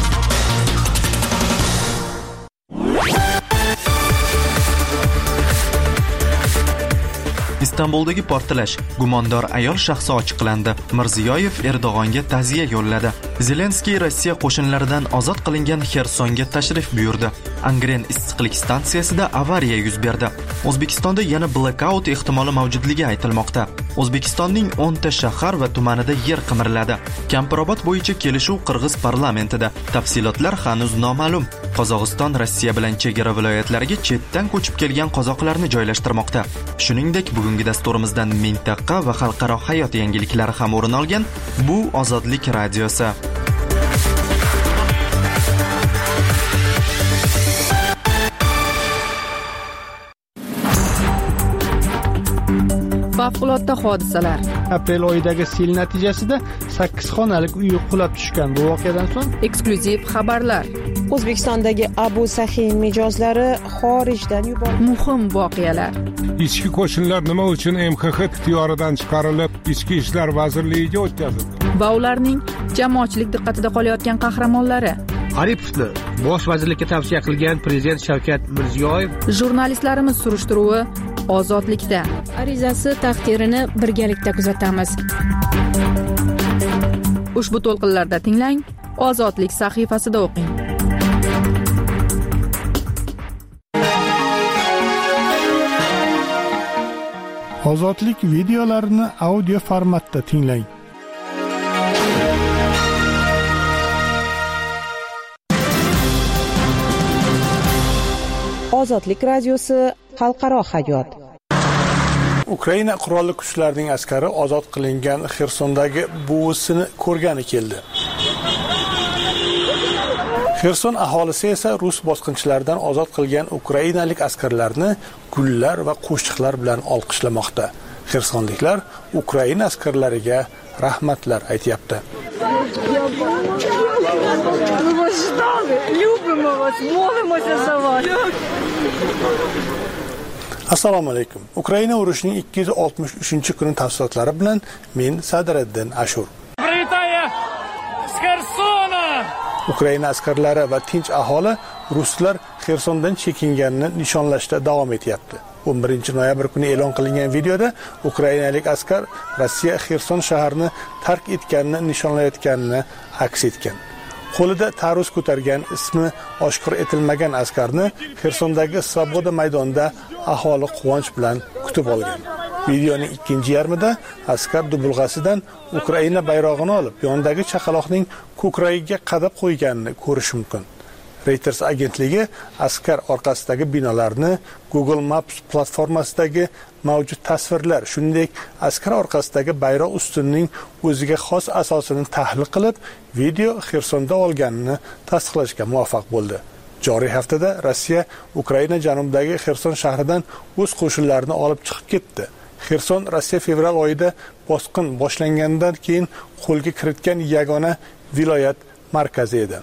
Istanbuldagi portlash, gumondor ayol shaxsi ochiqlandi. Mirziyoyev Erdo'g'onga ta'ziya yo'lladi. Zelenskiy Rossiya qo'shinlaridan ozod qilingan Xersonga tashrif buyurdi. Angren issiqlik stansiyasida avariya yuz berdi. O'zbekistonda yana blackout ehtimoli mavjudligi aytilmoqda. O'zbekistonning o'nta shahar va tumanida yer qimirladi. Kampirobod bo'yicha kelishuv Qirg'iz parlamentida. Tafsilotlar hanuz noma'lum. Qozog'iston Rossiya bilan chegara viloyatlariga chetdan ko'chib kelgan qozoqlarni joylashtirmoqda. Shuningdek, bugungi dasturimizdan mintaqa va xalqaro hayot yangiliklari ham o'rin olgan. Bu Ozodlik radiosi. Favqulodda hodisalar. Aprel oyidagi sel natijasida sakkiz xonalik uy qulab tushgan. Bu voqeadan so'ng eksklyuziv xabarlar. O'zbekistondagi Abu Sahiy mijozlari xorijdan yuborildi. Muhim voqealar. Ichki qo'shinlar nima uchun M X X ixtiyoridan chiqarilib, Ichki ishlar vazirligiga o'tkazildi? Va ularning jamoatchilik diqqatida qolayotgan qahramonlari. Aripovni bosh vazirlikka tavsiya qilgan prezident Shavkat Mirziyoyev. Jurnalistlarimiz surishtiruvi Ozodlikda. Arizasi taqdirini birgalikda kuzatamiz. Ushbu to'lqinlarda tinglang, Ozodlik sahifasida o'qing. Ozodlik videolarini audio formatda tinglang. Ozodlik radiosi xalqaro hayot. Ukraina qurolli kuchlarining askari ozod qilingan Xersondagi buvisini ko'rgani keldi. Xerson aholisi esa rus bosqinchilaridan ozod qilgan ukrainalik askarlarni gullar va qo'shiqlar bilan olqishlamoqda. Xersonliklar Ukraina askarlariga rahmatlar aytayapti. Assalomu alaykum. Ukraina urushining ikki yuz oltmish uchinchi kuni tafsilotlari bilan men Sadriddin Ashur. Ukraina askarlari va tinch aholi ruslar Xersondan chekinganini nishonlashda davom etyapti. o'n birinchi noyabr kuni e'lon qilingan videoda ukrainalik askar Rossiya Xerson shaharni tark etganini nishonlayotganini aks etgan. Qo'lida tarus ko'targan ismi oshkor etilmagan askarni Xersondagi Svoboda maydonida aholi quvonch bilan kutib olgan. Videoning ikkinchi yarmida askar dubulg'asidan Ukraina bayrog'ini olib, yonidagi chaqaloqning ko'kragiga qadab qo'yganini ko'rish mumkin. Reuters agentligi askar orqasidagi binolarni, Google Maps platformasidagi mavjud tasvirlar, shuningdek askar orqasidagi bayroq ustunining o'ziga xos asosini tahlil qilib, video Xersonda olganini tasdiqlashga muvaffaq bo'ldi. Joriy haftada Rossiya Ukraina janubidagi Xerson shahridan o'z qo'shinlarini olib chiqib ketdi. Xerson Rossiya fevral oyida bosqin boshlangandan keyin qo'lga kiritgan yagona viloyat markazi edi.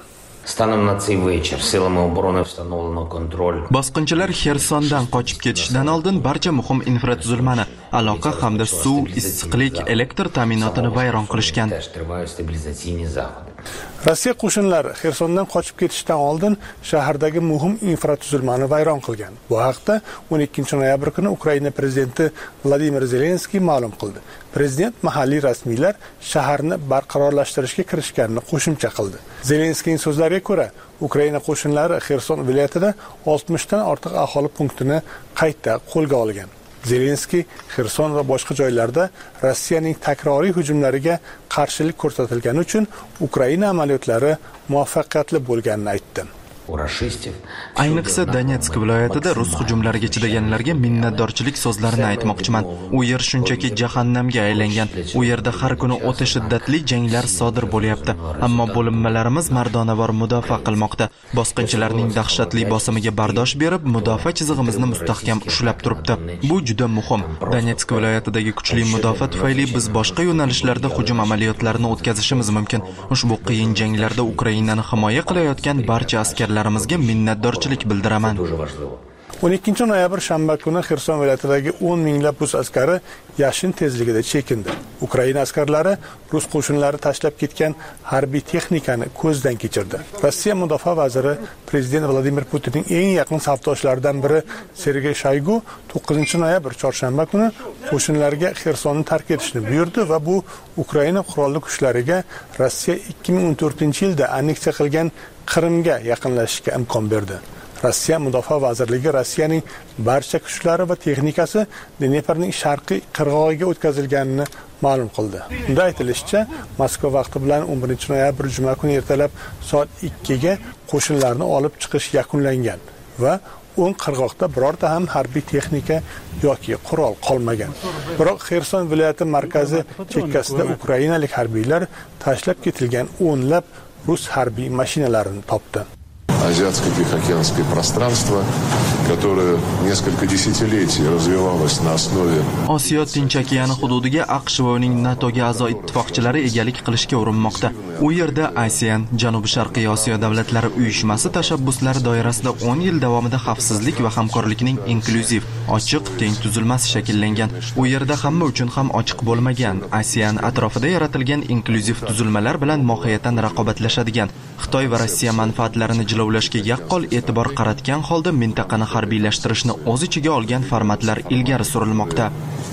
Bosqinchilar Xersondan qochib ketishidan oldin barcha muhim infratuzilmani, aloqa hamda suv, issiqlik, elektr ta'minotini vayron qilishgan. Rossiya qo'shinlari Xersondan qochib ketishdan oldin shahardagi muhim infratuzilmani vayron qilgan. Bu haqda o'n ikkinchi noyabr kuni Ukraina prezidenti Vladimir Zelenskiy ma'lum qildi. Prezident mahalliy rasmiylar shaharni barqarorlashtirishga kirishganini qo'shimcha qildi. Zelenskiyning so'zlariga ko'ra, Ukraina qo'shinlari Xerson viloyatida oltmishdan ortiq aholi punktini qayta qo'lga olgan. Zelenskiy Xerson va boshqa joylarda Rossiyaning takroriy hujumlariga qarshilik ko'rsatilgani uchun Ukraina amaliyotlari muvaffaqiyatli bo'lganini aytdi. Ayniqsa Donetsk viloyatida rus hujumlariga chidaganlarga minnatdorchilik so'zlarini aytmoqchiman. U yer shunchaki jahannamga aylangan. U yerda har kuni o'ta shiddatli janglar sodir bo'lyapti, ammo bo'linmalarimiz mardonavor mudofaa qilmoqda. Bosqinchilarning dahshatli bosimiga bardosh berib, mudofaa chizig'imizni mustahkam ushlab turibdi. Bu juda muhim. Donetsk viloyatidagi kuchli mudofaa tufayli biz boshqa yo'nalishlarda hujum amaliyotlarini o'tkazishimiz mumkin. Ushbu qiyin janglarda Ukrainani himoya qilayotgan barcha askar larimizga minnatdorchilik bildiraman. o'n ikkinchi noyabr shanba kuni Xerson viloyatidagi o'n minglab rus askari yashin tezligida chekindi. Ukraina askarlari rus qo'shinlari tashlab ketgan harbiy texnikani ko'zdan kechirdi. Rossiya mudofaa vaziri prezident Vladimir Putinning eng yaqin safdoshlaridan biri Sergey Shoygu to'qqizinchi noyabr chorshanba kuni qo'shinlarga Xersonni tark etishni buyurdi va bu Ukraina qurolli kuchlariga Rossiya ikki ming o'n to'rtinchi yilda anneksiya qilgan Qrimga yaqinlashishga imkon berdi. Rossiya mudofaa vazirligi Rossiyaning barcha kuchlari va texnikasi Dneprning sharqiy qirg'og'iga o'tkazilganini ma'lum qildi. Unda aytilishicha, Moskva vaqti bilan o'n birinchi noyabr juma kuni ertalab soat ikkiga qo'shinlarni olib chiqish yakunlangan va o'n qirg'oqda birorta ham harbiy texnika yoki qurol qolmagan. Biroq Xerson viloyati markazi chekkasida ukrainalik harbiylar tashlab ketilgan o'nlab rus harbiy mashinalarini topdi. Азиатско-Тихоокеанское пространство, которое несколько десятилетий развивалось на основе Osiyo Tinch okeani hududiga AQSh va uning NATOga a'zo ittifoqchilari egalik qilishga urinmoqda. U yerda ASEAN, Janubi-Sharqiy Osiyo davlatlari uyushmasi tashabbuslari doirasida o'n yil davomida xavfsizlik va hamkorlikning inklyuziv, ochiq, teng tuzilmasi shakllangan. U yerda hamma uchun ham ochiq bo'lmagan, ASEAN atrofida yaratilgan inklyuziv tuzilmalar bilan mohiyatan raqobatlashadigan, Xitoy va Rossiya manfaatlarini jilovlashga yaqqol e'tibor qaratgan holda mintaqani harbiylashtirishni o'z ichiga olgan formatlar ilgari surilmoqda.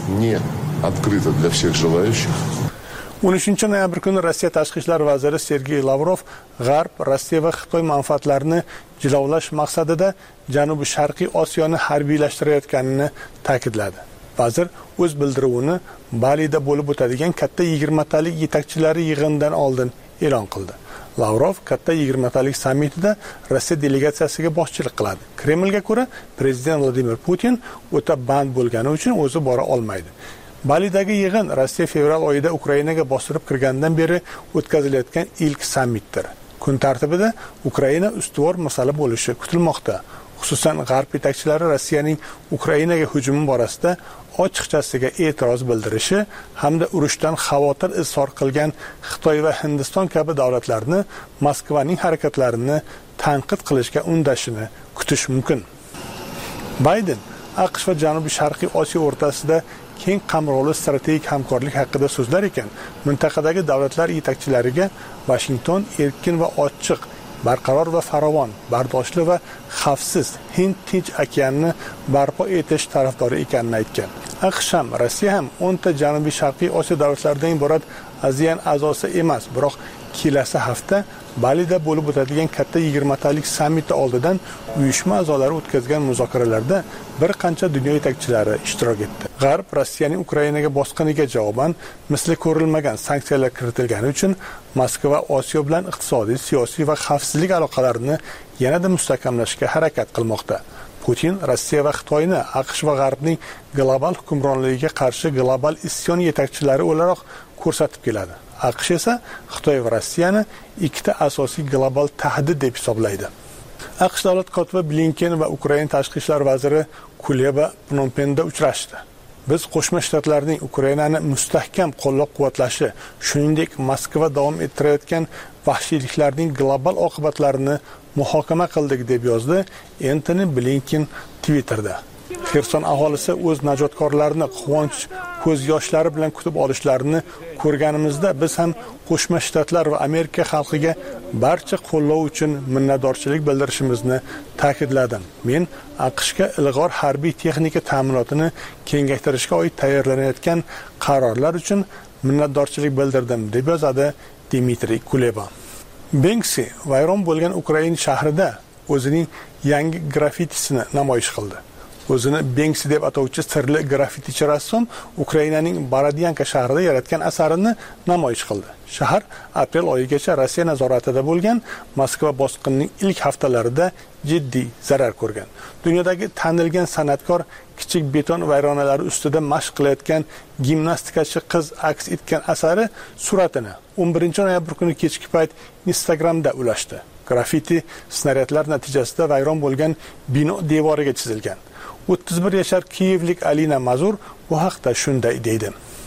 o'n uchinchi noyabr kuni Rossiya tashqi ishlar vaziri Sergey Lavrov G'arb, Rossiya va Xitoy manfaatlarini jilovlash maqsadida Janubi-Sharqiy Osiyoni harbiylashtirayotganini ta'kidladi. Vazir o'z bildiruvini Balida bo'lib o'tadigan katta yigirmatalik yetakchilari yig'inidan oldin e'lon qildi. Lavrov katta yigirmatalik sammitida Rossiya delegatsiyasiga boshchilik qiladi. Kremlga ko'ra, prezident Vladimir Putin o'ta band bo'lgani uchun o'zi bora olmaydi. Balidagi yig'in Rossiya fevral oyida Ukrainaga bostirib kirgandan beri o'tkazilayotgan ilk sammitdir. Kun tartibida Ukraina ustuvor masala bo'lishi kutilmoqda. Xususan, G'arb yetakchilari Rossiyaning Ukrainaga hujumi borasida ochiqchasiga e'tiroz bildirishi hamda urushdan xavotir izhor qilgan Xitoy va Hindiston kabi davlatlarni Moskvaning harakatlarini tanqid qilishga undashini kutish mumkin. Bayden AQSh va Janubi-Sharqiy Osiyo o'rtasida keng qamrovli strategik hamkorlik haqida so'zlar ekan, mintaqadagi davlatlar yetakchilariga Washington erkin va ochiq, barqaror va farovon, bardoshli va xavfsiz Hind-Tinch okeanini barpo etish tarafdori ekanini aytgan. AQSh ham, Rossiya ham o'nta Janubi-Sharqiy Osiyo davlatlaridan iborat ASEAN a'zosi emas, biroq kelasi hafta Balida bo'lib o'tadigan katta yigirmatalik sammiti oldidan uyushma a'zolari o'tkazgan muzokaralarda bir qancha dunyo yetakchilari ishtirok etdi. G'arb Rossiyaning Ukrainaga bosqiniga javoban misli ko'rilmagan sanksiyalar kiritilgani uchun Moskva Osiyo bilan iqtisodiy, siyosiy va xavfsizlik aloqalarini yanada mustahkamlashga harakat qilmoqda. Putin Rossiya va Xitoyni AQSh va G'arbning global hukmronligiga qarshi global isyon yetakchilari o'laroq ko'rsatib keladi. AQSh esa Xitoy va Rossiyani ikkita asosiy global tahdid deb hisoblaydi. AQSh davlat kotibi Blinken va Ukraina tashqi ishlar vaziri Kuleba Pnompenda uchrashdi. Biz Qo'shma Shtatlarning Ukrainani mustahkam qo'llab-quvvatlashi, shuningdek Moskva davom ettirayotgan vahshiyliklarning global oqibatlarini muhokama qildik deb yozdi Antony Blinken Twitterda. Xerson aholisi o'z najotkorlarini quvonch ko'z yoshlari bilan kutib olishlarini ko'rganimizda biz ham Qo'shma Shtatlar va Amerika xalqiga barcha qo'llov uchun minnatdorchilik bildirishimizni ta'kidladim. Men AQShga ilg'or harbiy texnika ta'minotini kengaytirishga oid tayyorlanayotgan qarorlar uchun minnatdorchilik bildirdim, deb yozadi Dmitriy Kuleba. Banksy vayron bo'lgan Ukraina shahrida o'zining yangi grafitisini namoyish qildi. O'zini Banksy deb atovchi sirli grafitichi rassom Ukrainaning Borodyanka shahrida yaratgan asarini namoyish qildi. Shahar aprel oyigacha Rossiya nazoratida bo'lgan Moskva bosqinining ilk haftalarida jiddiy zarar ko'rgan. Dunyodagi tanilgan san'atkor kichik beton vayronalari ustida mashq qilayotgan gimnastikachi qiz aks etgan asari suratini o'n birinchi noyabr kuni kechki payt Instagramda ulashdi. Grafiti snaryadlar natijasida vayron bo'lgan bino devoriga chizilgan. o'ttiz bir yashar kiyevlik Alina Mazur bu haqda shunday deydi.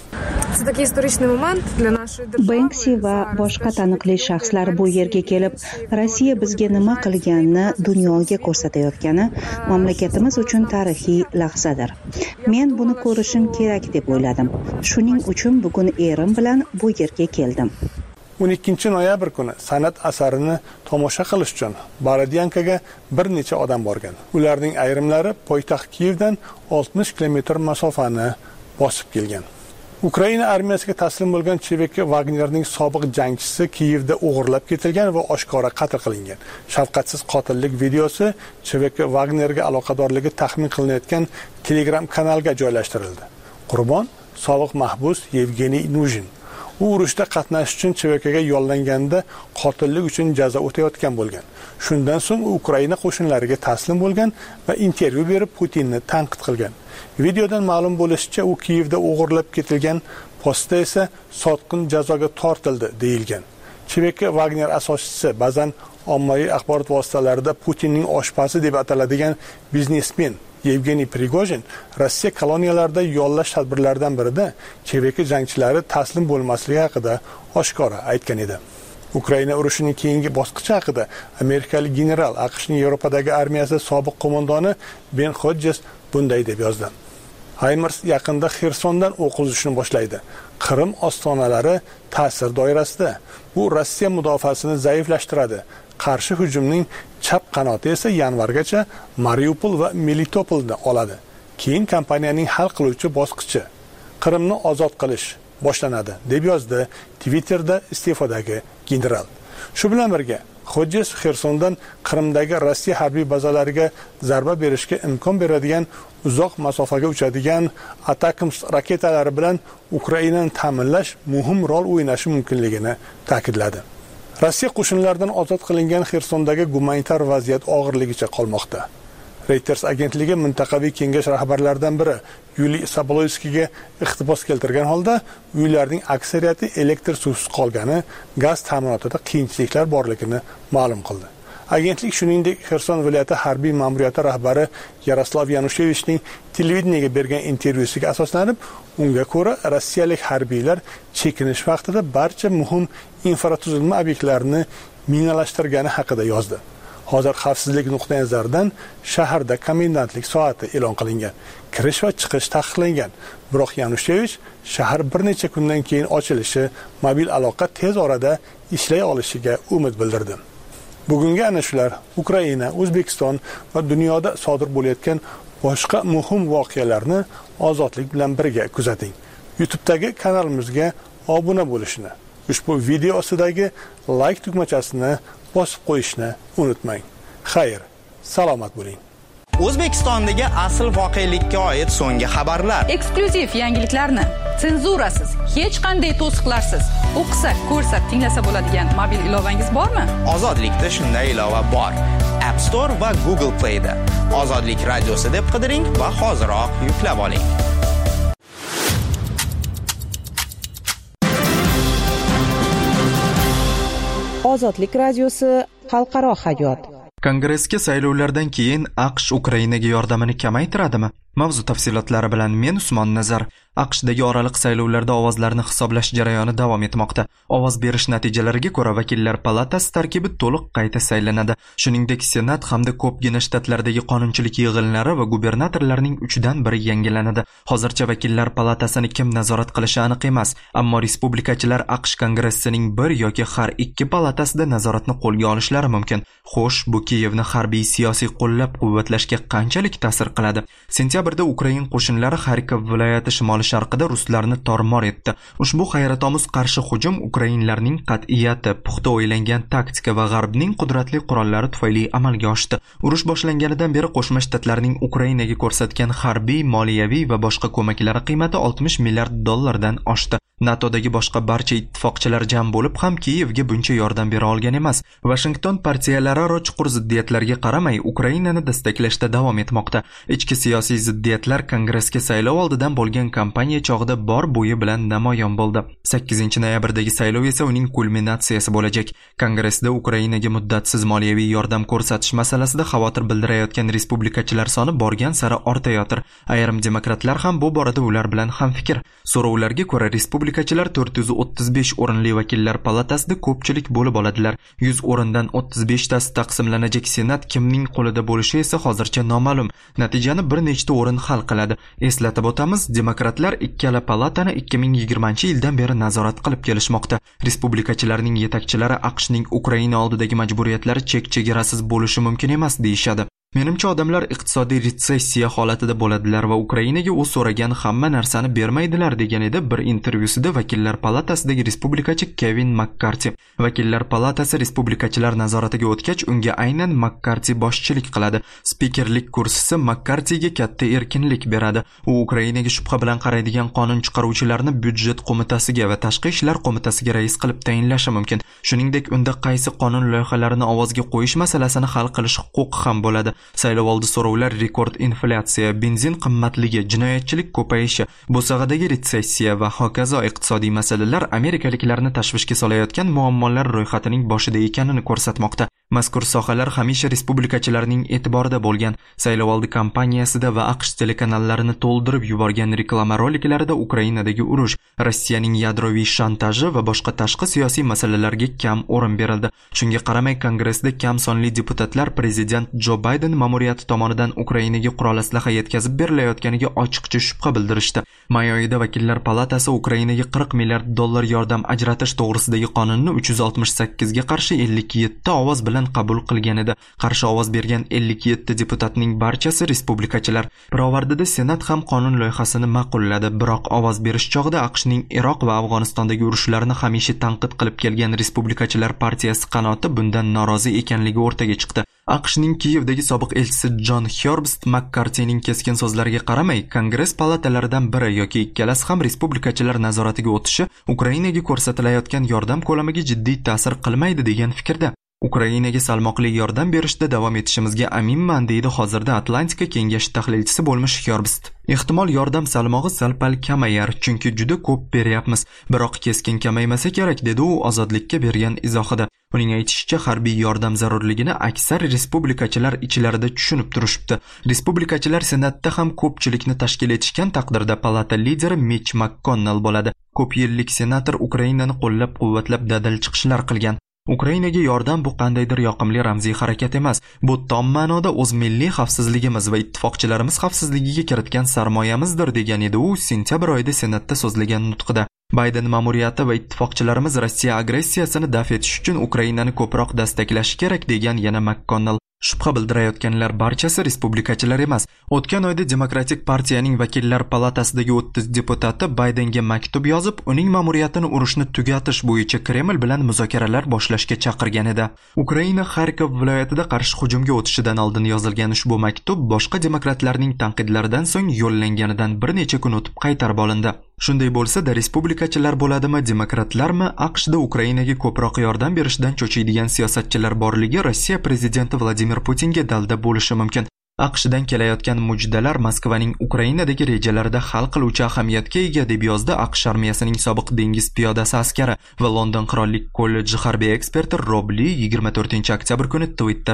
Banksy va boshqa taniqli shaxslar bu yerga kelib, Rossiya bizga nima qilganini dunyoga ko'rsatayotgani mamlakatimiz uchun tarixiy lahzadir. Men buni ko'rishim kerak deb o'yladim. Shuning uchun bugun erim bilan bu yerga keldim. o'n ikkinchi noyabr kuni san'at asarini tomosha qilish uchun Borodyankaga bir necha odam borgan. Ularning ayrimlari poytaxt Kiyevdan oltmish kilometr masofani bosib kelgan. Ukraina armiyasiga taslim bo'lgan Chevek Wagnerning sobiq jangchisi Kiyevda o'g'irlab ketilgan va oshkora qatl qilingan. Shafqatsiz qotillik videosi Chevek Wagnerga aloqadorligi taxmin qilinayotgan Telegram kanalga joylashtirildi. Qurbon sobiq mahbus Yevgeniy Nujin. U urushda qatnashish uchun Chevekaga yollanganda qotillik uchun jazo o'tayotgan bo'lgan. Shundan so'ng u Ukraina qo'shinlariga taslim bo'lgan va intervyu berib Putinni tanqid qilgan. Videodan ma'lum bo'lishicha, u Kiyevda o'g'irlab ketilgan, postda esa sotqin jazoga tortildi deyilgan. Cheveka Wagner asoschisi, ba'zan ommaviy axborot vositalarida Putinning oshpazi deb ataladigan biznesmen Yevgeniy Prigojin Rossiya koloniyalarida yollash tadbirlaridan birida Cheveka jangchilari taslim bo'lmasligi haqida oshkora aytgan edi. Ukraina urushining keyingi bosqichi haqida amerikalik general AQShning Yevropadagi armiyasi sobiq qo'mondoni Ben Hodges bunday deb yozdi. Haymars yaqinda Xersondan o'q uzishni boshlaydi. Qrim ostonalari ta'sir doirasida. Bu Rossiya mudofaasini zaiflashtiradi. Qarshi hujumning chap qanoti esa yanvargacha Mariupol va Melitopolni oladi. Keyin kampaniyaning hal qiluvchi bosqichi Qrimni ozod qilish boshlanadi, deb yozdi Twitterda iste'fodagi general. Shu bilan birga Hodges Xersondan Qrimdagi Rossiya harbiy bazalariga zarba berishga imkon beradigan uzoq masofaga uchadigan Atakms raketalari bilan Ukrainani ta'minlash muhim rol o'ynashi mumkinligini ta'kidladi. Rossiya qo'shinlaridan ozod qilingan Xersondagi gumanitar vaziyat og'irligicha qolmoqda. Reuters agentligi mintaqaviy kengash rahbarlaridan biri Yuliy Sobolovskiga iqtibos keltirgan holda uylarning aksariyati elektr suvsiz qolgani, gaz ta'minotida qiyinchiliklar borligini ma'lum qildi. Agentlik shuningdek Xerson viloyati harbiy ma'muriyati rahbari Yaroslav Yanushevichning televideniyaga bergan intervyusiga asoslanib, unga ko'ra rossiyalik harbiylar chekinish vaqtida barcha muhim infratuzilma obyektlarini minalashtirgani haqida yozdi. Hozir xavfsizlik nuqtai nazaridan shaharda komendantlik soati e'lon qilingan. Kirish va chiqish taqiqlangan. Biroq Yanushevich shahar bir necha kundan keyin ochilishi, mobil aloqa tez orada ishlay olishiga umid bildirdi. Bugungi ana shular Ukraina, O'zbekiston va dunyoda sodir bo'layotgan boshqa muhim voqealarni ozodlik bilan birga kuzating. YouTube'dagi kanalimizga obuna bo'lishni, ushbu video ostidagi like tugmachasini bosib qo'yishni unutmang. Xayr, salomat bo'ling. O'zbekistondagi asl voqelikka oid so'nggi xabarlar, eksklyuziv yangiliklarni senzurasiz, hech qanday to'siqlarsiz o'qisa, ko'rsa, tinglasa bo'ladigan mobil ilovangiz bormi? Ozodlikda shunday ilova bor. App Store va Google Play da Ozodlik radiosi deb qidiring va hoziroq yuklab oling. Ozodlik radiosi xalqaro hayot. Kongressga saylovlardan keyin AQSh Ukrainaga yordamini kamaytiradimi? Mavzu tafsilotlari bilan men Usmon Nazar. AQShdagi oraliq saylovlarda ovozlarni hisoblash jarayoni davom etmoqda. Ovoz berish natijalariga ko'ra vakillar palatasi tarkibi to'liq qayta saylanadi. Shuningdek, Senat hamda ko'pgina shtatlardagi qonunchilik yig'inlari va gubernatorlarning uchdan biri yangilanadi. Hozircha vakillar palatasini kim nazorat qilishi aniq emas, ammo respublikachilar AQSh kongressining bir yoki har ikki palatasida nazoratni qo'lga olishlari mumkin. Xo'sh, bu Kiyevni harbiy siyosiy qo'llab-quvvatlashga qanchalik ta'sir qiladi? Sentyabrda Ukraina qo'shinlari Xarkov viloyati shimoli-sharqida ruslarni tormor etdi. Ushbu hayratomuz qarshi hujum ukrainlarning qat'iyati, puxta o'ylangan taktika va g'arbning qudratli qurollari tufayli amalga oshdi. Urush boshlanganidan beri Qo'shma Shtatlarning Ukrainaga ko'rsatgan harbiy, moliyaviy va boshqa ko'maklari qiymati oltmish milliard dollardan oshdi. NATOdagi boshqa barcha ittifoqchilar jam bo'lib ham Kiyevga buncha yordam bera olgan emas. Washington partiyalararo chuqur ziddiyatlarga qaramay Ukrainani destaklashda davom etmoqda. Ichki siyosiy ziddiyatlar Kongressga saylov oldidan bo'lgan kampaniya chog'ida bor bo'yi bilan namoyon bo'ldi. sakkizinchi noyabrdagi saylov esa uning kulminatsiyasi bo'lajak. Kongressda Ukrainaga muddatsiz moliyaviy yordam ko'rsatish masalasida xavotir bildirayotgan respublikachilar soni borgan sari ortayotir. Ayrim demokratlar ham bu borada ular bilan hamfikr. So'rovlarga ko'ra respublikachilar to'rt yuz o'ttiz besh o'rinli vakillar palatasida ko'pchilik bo'lib oladilar. yuz o'rindan o'ttiz besh tasi taqsimlanajak Senat kimning qo'lida bo'lishi esa hozircha noma'lum. Natijani bir nechta o'rin hal qiladi. Eslatib o'tamiz, demokratlar ikkala palatani ikki ming yigirmanchi yildan beri nazorat qilib kelishmoqda. Respublikachilarning yetakchilari AQShning Ukraina oldidagi majburiyatlari chek-chegarasiz bo'lishi mumkin emas deyishadi. Menimcha odamlar iqtisodiy retsessiya holatida bo'ladilar va Ukrainaga u so'ragan hamma narsani bermaydilar degan edi bir intervyusida vakillar palatasidagi respublikachi Kevin McCarthy. Vakillar palatasi respublikachilar nazoratiga o'tgach, unga aynan McCarthy boshchilik qiladi. Spikerlik kursisi McCarthyga katta erkinlik beradi. U Ukrainaga shubha bilan qaraydigan qonun chiqaruvchilarni byudjet qo'mitasiga va tashqi ishlar qo'mitasiga rais qilib tayinlashi mumkin. Shuningdek, unda qaysi qonun loyihalarini ovozga qo'yish masalasini hal qilish huquqi ham bo'ladi. Saylovoldi so'rovlar rekord inflyatsiya, benzin qimmatligi, jinoyatchilik ko'payishi, bo'sag'adagi retsessiya va hokazo iqtisodiy masalalar amerikaliklarni tashvishga solayotgan muammolar ro'yxatining boshida ekanini ko'rsatmoqda. Mazkur sohalar hamisha respublikachilarning e'tiborida bo'lgan. Saylovoldi kampaniyasida va AQSh telekanallarini to'ldirib yuborgan reklama roliklarida Ukrainadagi urush, Rossiyaning yadroviy shantaji va boshqa tashqi siyosiy masalalarga kam o'rin berildi. Shunga qaramay, Kongressda kam sonli deputatlar prezident Jo Bayden ma'muriyati tomonidan Ukrainaga qurol aslaha yetkazib berilayotganiga ochiqcha shubha bildirishdi. May oyida vakillar palatasi Ukrainaga qirq milliard dollar yordam ajratish to'g'risidagi qonunni uch yuz oltmish sakkiz ga qarshi ellik yetti ovoz bilan qabul qilgan edi. Qarshi ovoz bergan ellik yetti deputatning barchasi respublikachilar. Pirovardida Senat ham qonun loyihasini ma'qulladi, biroq ovoz berish chog'ida AQShning Iroq va Afg'onistondagi urushlarni hamisha tanqid qilib kelgan respublikachilar partiyasi qanoti bundan norozi ekanligi o'rtaga chiqdi. AQShning Kiyevdagi sobiq elchisi John Herbst McCarthy'ning keskin so'zlariga qaramay, Kongress palatalaridan biri yoki ikkalasi ham respublikachilar nazoratiga o'tishi Ukrainaga ko'rsatilayotgan yordam ko'lamiga jiddiy ta'sir qilmaydi degan fikrda. Ukrainaga salmoqli yordam berishda davom etishimizga aminman, deydi hozirda Atlantika kengashi tahlilchisi bo'lmish Herbst. Ehtimol yordam salmog'i sal-pal kamayar, chunki juda ko'p beryapmiz, biroq keskin kamaymasa kerak, dedi u ozodlikka bergan izohida. Uning aytishicha, harbiy yordam zarurligini aksar respublikachilar ichlarida tushunib turishibdi. Respublikachilar Senatda ham ko'pchilikni tashkil etishgan taqdirda palata lideri Mitch McConnell bo'ladi. Ko'p yillik senator Ukrainani qo'llab-quvvatlab dadil chiqishlar qilgan. Ukrainaga yordam bu qandaydir yoqimli ramziy harakat emas. Bu tom ma'noda o'z milliy xavfsizligimiz va ittifoqchilarimiz xavfsizligiga kiritgan sarmoyamizdir, degan edi u sentyabr oyida Senatda so'zlagan nutqida. Bayden ma'muriyati va ittifoqchilarimiz Rossiya agressiyasini daf etish uchun Ukrainani ko'proq dastaklashi kerak, degan yana McConnell. Shubha bildirayotganlar barchasi respublikachilar emas. O'tgan oyda Demokratik partiyaning vakillar palatasidagi o'ttiz deputati Baydenga maktub yozib, uning ma'muriyatini urushni tugatish bo'yicha Kreml bilan muzokaralar boshlashga chaqirgan edi. Ukraina Xarkov viloyatida qarshi hujumga o'tishidan oldin yozilgan ushbu maktub boshqa demokratlarning tanqidlaridan so'ng yo'llanganidan bir necha kun o'tib qaytarib olindi. Shunday bo'lsa-da, respublikachilar bo'ladimi, demokratlarmi, AQShda Ukrainaga ko'proq yordam berishdan cho'chiydigan siyosatchilar borligi Rossiya prezidenti Vladimir Putinga dalda bo'lishi mumkin. AQShdan kelayotgan mujdalar Moskvaning Ukrainadagi rejalarida hal qiluvchi ahamiyatga ega, deb yozdi AQSh armiyasining sobiq dengiz piyodasi askari va London qirollik kolleji harbiy eksperti Rob Lee yigirma to'rtinchi oktyabr kuni Twitterda.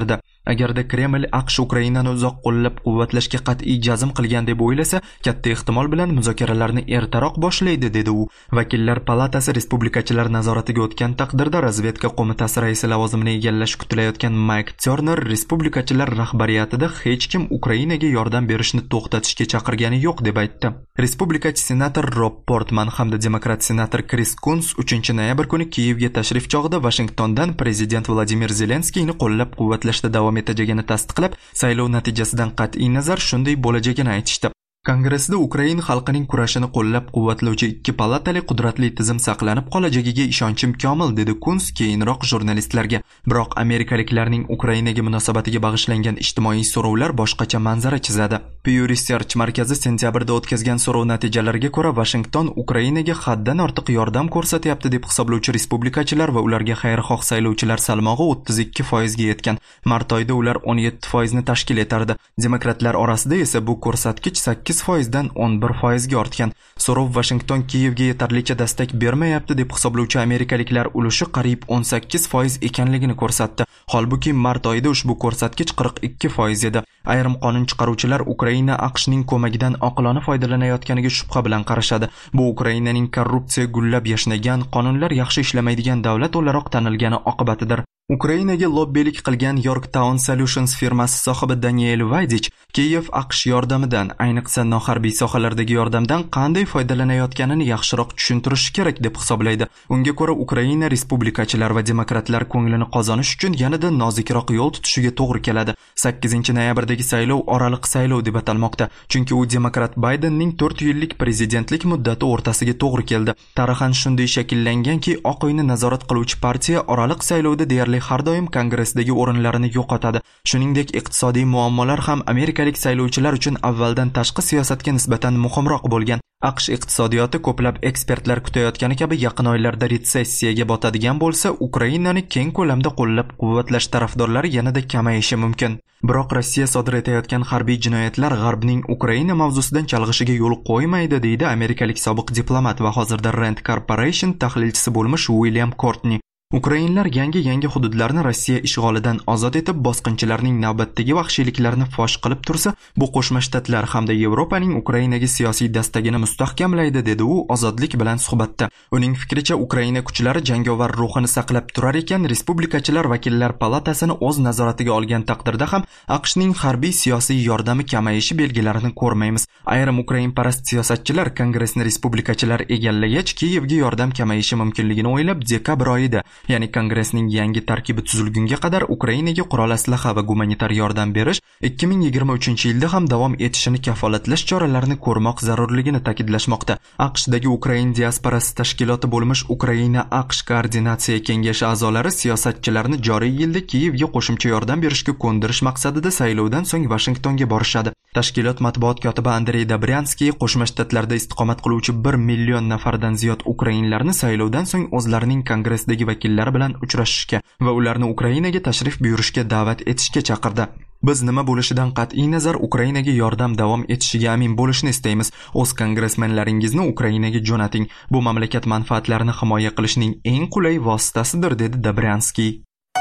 Agarda Kreml AQSh Ukrainani uzoq qo'llab-quvvatlashga qat'iy jazm qilgan deb o'ylasa, katta ehtimol bilan muzokaralarni ertaroq boshlaydi, dedi u. Vakillar palatasi respublikachilar nazoratiga o'tgan taqdirda razvedka qo'mitasi raisi lavozimini egallash kutilayotgan Mike Turner respublikachilar rahbariyatida hech kim Ukrainaga yordam berishni to'xtatishga chaqirgani yo'q deb aytdi. Respublikachi senator Rob Portman hamda demokrat senator Chris Coons uchinchi noyabr kuni Kiyevga tashrif chog'ida Washingtondan prezident Vladimir Zelenskiyni qo'llab-quvvatlashda davom etajagini tasdiqlab, saylov natijasidan qat'iy nazar shunday bo'lajagini aytishdi. Kongressda Ukraina xalqining kurashini qo'llab-quvvatlovchi ikki palatali qudratli tizim saqlanib qolajagiga ishonchim komil, dedi Kunz keyinroq jurnalistlarga. Biroq amerikaliklarning Ukrainaga munosabatiga bag'ishlangan ijtimoiy so'rovlar boshqacha manzara chizadi. Pew Research markazi sentyabrda o'tkazgan so'rov natijalariga ko'ra, Washington Ukrainaga haddan ortiq yordam ko'rsatyapti deb hisoblovchi respublikachilar va ularga xayrixoh saylovchilar salmog'i o'ttiz ikki foizga yetgan. Mart oyida ular o'n yetti foizni tashkil etardi. Demokratlar orasida esa bu ko'rsatkich sakkiz foizdan o'n bir foizga ortgan. So'rov Washington Kiyevga yetarlicha dastak bermayapti deb hisoblovchi amerikaliklar ulushi qariyb o'n sakkiz foiz ekanligini ko'rsatdi. Holbuki mart oyida ushbu ko'rsatkich qirq ikki foiz edi. Ayrim qonun chiqaruvchilar Ukraina AQShning ko'magidan oqilona foydalanayotganiga shubha bilan qarashadi. Bu Ukrainaning korrupsiya gullab yashnagan, qonunlar yaxshi ishlamaydigan davlat o'laroq tanilgani oqibatidir. Ukrainaga lobbilik qilgan Yorktown Solutions firmasi sohibi Daniel Vaydich Kiyev AQSh yordamidan, ayniqsa noharbiy sohalardagi yordamdan qanday foydalanayotganini yaxshiroq tushuntirishi kerak deb hisoblaydi. Unga ko'ra, Ukraina respublikachilar va demokratlar ko'nglini qozonish uchun yanada nozikroq yo'l tutishiga to'g'ri keladi. sakkizinchi noyabrdagi saylov oraliq saylov deb atalmoqda, chunki u demokrat Baydenning to'rt yillik prezidentlik muddati o'rtasiga to'g'ri keldi. Tarixan shunday shakllanganki, Oq uyni nazorat qiluvchi partiya oraliq saylovda deyarli har doim kongressdagi o'rinlarini yo'qotadi. Shuningdek, iqtisodiy muammolar ham amerikalik saylovchilar uchun avvaldan tashqi siyosatga nisbatan muhimroq bo'lgan. AQSh iqtisodiyoti ko'plab ekspertlar kutayotgani kabi yaqin oylarda retsessiyaga botadigan bo'lsa, Ukrainani keng ko'lamda qo'llab-quvvatlash tarafdorlari yanada kamayishi mumkin. Biroq Rossiya sodir etayotgan harbiy jinoyatlar G'arbning Ukraina mavzusidan chalg'ishiga yo'l qo'ymaydi, deydi amerikalik sobiq diplomat va hozirda Rand Corporation tahlilchisi bo'lmish William Courtney. Ukrainlar yangi-yangi hududlarni Rossiya ishg'olidan ozod etib, bosqinchilarning navbatdagi vahshiyliklarini fosh qilib tursa, bu Qo'shma Shtatlar hamda Yevropaning Ukrainaga siyosiy dastagini mustahkamlaydi, dedi u ozodlik bilan suhbatda. Uning fikricha, Ukraina kuchlari jangovar ruhini saqlab turar ekan, respublikachilar vakillar palatasini o'z nazoratiga olgan taqdirda ham AQShning harbiy siyosiy yordami kamayishi belgilarini ko'rmaymiz. Ayrim ukrainparast siyosatchilar Kongressni respublikachilar egallagach, Kiyevga yordam kamayishi mumkinligini o'ylab, dekabr oyida ya'ni Kongressning yangi tarkibi tuzilgunga qadar Ukrainaga qurol aslaha va gumanitar yordam berish ikki ming yigirma uchinchi yilda ham davom etishini kafolatlash choralarini ko'rmoq zarurligini ta'kidlashmoqda. AQShdagi Ukrain diasporasi tashkiloti bo'lmish Ukraina AQSh koordinatsiya kengashi a'zolari siyosatchilarni joriy yilda Kiyevga qo'shimcha yordam berishga ko'ndirish maqsadida saylovdan so'ng Washingtonga borishadi. Tashkilot matbuot kotibi Andrey Dobryanskiy Qo'shma Shtatlarda istiqomat qiluvchi bir million nafardan ziyod ukrainlarni saylovdan so'ng o'zlarining kongressdagi vakillari bilan uchrashishga va ularni Ukrainaga tashrif buyurishga da'vat etishga chaqirdi. Biz nima bo'lishidan qat'iy nazar Ukrainaga yordam davom etishiga amin bo'lishni istaymiz. O'z kongressmenlaringizni Ukrainaga jo'nating. Bu mamlakat manfaatlarini himoya qilishning eng qulay vositasidir, dedi Dobryanskiy.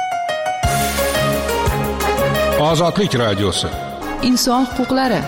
Ozodlik radiosi. Inson huquqlari.